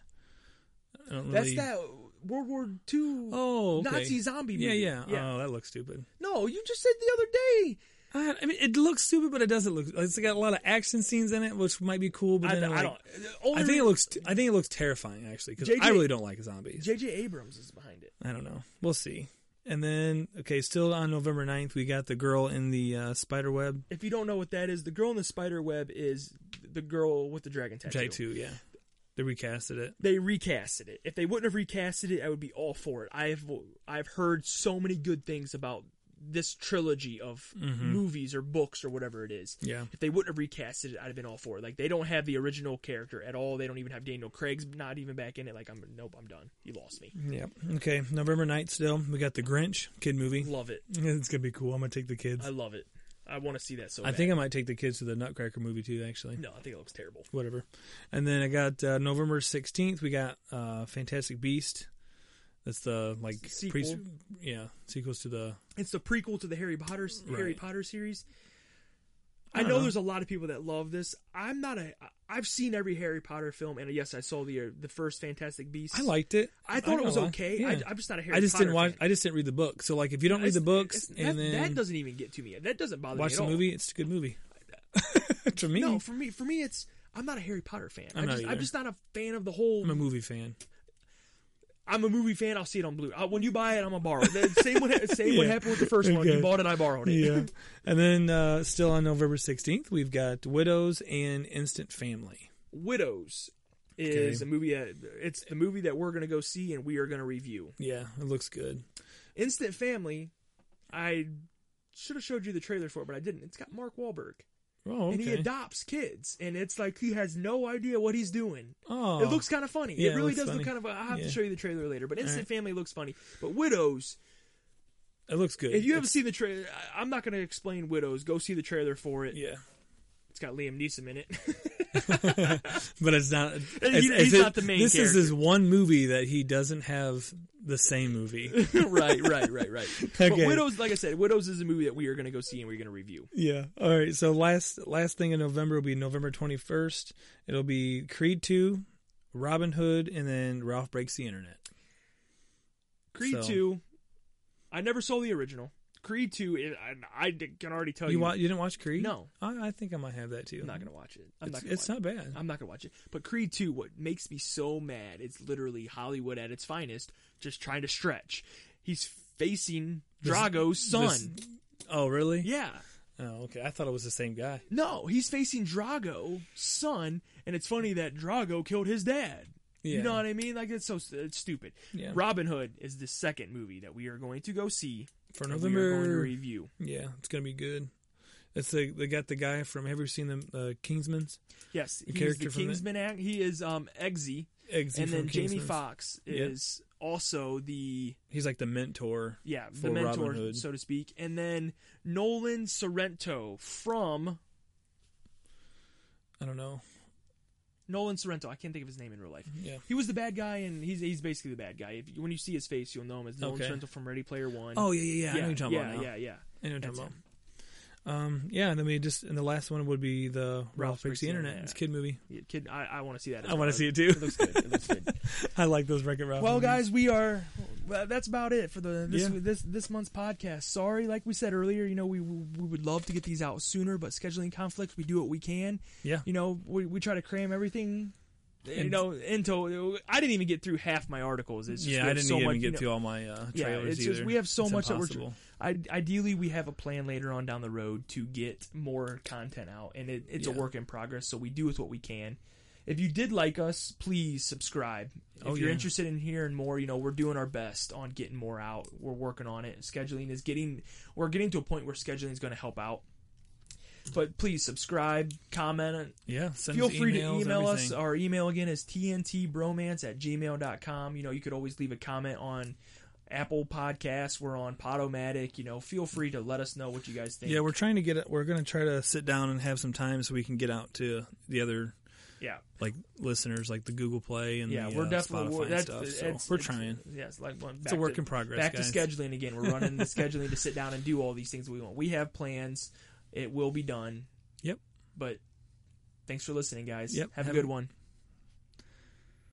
I don't That's really... that World War Two Oh, okay. Nazi zombie movie. Yeah, yeah. Oh, that looks stupid. No, you just said the other day. I, I mean, it looks stupid, but it doesn't look. It's got a lot of action scenes in it, which might be cool. But I, then, I like, don't. Only I think it looks. I think it looks terrifying, actually, because J J I really don't like zombies. J J Abrams is behind it. I don't know. We'll see. And then, okay, still on November ninth, we got the girl in the uh, spider web. If you don't know what that is, the girl in the spider web is the girl with the dragon tattoo. J two, yeah. They recasted it. They recasted it. If they wouldn't have recasted it, I would be all for it. I've I've heard so many good things about this trilogy of Mhm. movies or books or whatever it is. Yeah. If they wouldn't have recasted it, I'd have been all for it. Like, they don't have the original character at all. They don't even have Daniel Craig's not even back in it. Like, I'm nope, I'm done. You lost me. Yeah. Okay. November ninth still. We got the Grinch kid movie. Love it. It's gonna be cool. I'm gonna take the kids. I love it. I want to see that so I bad. think I might take the kids to the Nutcracker movie too. Actually. No, I think it looks terrible. Whatever. And then I got uh, November sixteenth. We got uh, Fantastic Beast. That's the like Sequel. pre- yeah sequels to the. It's the prequel to the Harry Potter Right. Harry Potter series. I I don't know know. there's a lot of people that love this. I'm not a. I've seen every Harry Potter film, and yes, I saw the uh, the first Fantastic Beasts. I liked it. I thought it was lie. okay. Yeah. I, I'm just not a Harry. I just Potter didn't watch. fan. I just didn't read the book. So like, if you don't read It's- the books it's- and that, then that doesn't even get to me. That doesn't bother watch me at the all. movie, it's a good movie. To me, No, for me, for me, it's I'm not a Harry Potter fan. I'm I not just, I'm either. just not a fan of the whole. I'm a movie fan. I'm a movie fan. I'll see it on Blu. Uh, when you buy it, I'm gonna borrow it. The same what same what Yeah. happened with the first one. Okay. You bought it, I borrowed it. Yeah. And then uh, still on November sixteenth, we've got Widows and Instant Family. Widows is Okay. a movie. That, it's the movie that we're gonna go see and we are gonna review. Yeah, it looks good. Instant Family. I should have showed you the trailer for it, but I didn't. It's got Mark Wahlberg, Oh, okay. and he adopts kids, and it's like he has no idea what he's doing. oh, It looks kind of funny. Yeah, it it really looks does funny. look kind of. I'll have Yeah. to show you the trailer later, but Instant right. Family looks funny. But Widows. it looks good. If you haven't It's- seen the trailer, I- I'm not going to explain Widows. Go see the trailer for it. yeah, It's got Liam Neeson in it. but it's not. He- It's, he's it's not the main This is character. his one movie that he doesn't have the same movie. right, right, right, right. But Okay. Widows, like I said, Widows is a movie that we are going to go see and we're going to review. Yeah. All right. So last last thing in November will be November twenty-first. It'll be Creed two, Robin Hood, and then Ralph Breaks the Internet. Creed So- two, I never saw the original. Creed two, it, I, I can already tell You you. wa- you didn't watch Creed? No. I, I think I might have that too. I'm not going to watch it. I'm It's, not gonna it's watch not it. bad. I'm not going to watch it. But Creed two, what makes me so mad, it's literally Hollywood at its finest, just trying to stretch. He's facing This- Drago's son. this- oh, really? yeah. Oh, okay. I thought it was the same guy. No, he's facing Drago's son, and it's funny that Drago killed his dad. Yeah. You know what I mean? Like, it's so it's stupid. Yeah. Robin Hood is the second movie that we are going to go see For and we are going to November. review. Yeah, it's gonna be good. It's the they got the guy from. Have you seen the uh, Kingsman's? Yes, The he's character the from it? Kingsman act. He is um Eggsy, Eggsy and then from Jamie Kingsman's. Foxx Yep. is also the He's like the mentor. yeah For the mentor, Robin Hood. so to speak. And then Nolan Sorrento from I don't know. Nolan Sorrento. I can't think of his name in real life. Yeah. He was the bad guy, and he's he's basically the bad guy. If when you see his face, you'll know him as Nolan Okay. Sorrento from Ready Player One. Oh yeah, yeah, yeah. I know yeah, what you're talking yeah, about now. yeah, yeah. I know what you're That's talking him. about. Um, yeah, and then we just and the last one would be the Ralph Breaks the Internet. It's a kid movie. Yeah, Kid, I, I want to see that. as I wanna well. see it too. It looks good. It looks good. I like those Wreck-It Ralph. Well, movies. guys, we are. Well, that's about it for the this Yeah. this this month's podcast. Sorry, like we said earlier, you know, we we would love to get these out sooner, but scheduling conflicts, we do what we can. Yeah. You know, we we try to cram everything. You And- know, into I didn't even get through half my articles. It's just yeah, we I have didn't so even much, get you know, through all my uh, Yeah, trailers it's just either. we have so It's much impossible. that we're. I, ideally, we have a plan later on down the road to get more content out, and it, it's a Yeah. work in progress. So we do with what we can. If you did like us, please subscribe. If Oh, you're yeah. interested in hearing more, you know we're doing our best on getting more out. We're working on it. Scheduling is getting. We're getting to a point where scheduling is going to help out. But please subscribe, comment. Yeah, send Feel us free to emails, email us. everything. Our email again is t n t bromance at gmail dot com. You know, you could always leave a comment on Apple Podcasts. We're on Podomatic. You know, feel free to let us know what you guys think. Yeah, we're trying to get it. We're going to try to sit down and have some time so we can get out to the other yeah, like listeners, like the Google Play and yeah. the we're uh, definitely Spotify we're, and that's, stuff. So it's, we're it's- trying. Yes, like one, It's a work in progress. Back guys. to scheduling again. We're running the scheduling to sit down and do all these things we want. We have plans. It will be done. Yep. But thanks for listening, guys. Yep. Have, Have a a- good one.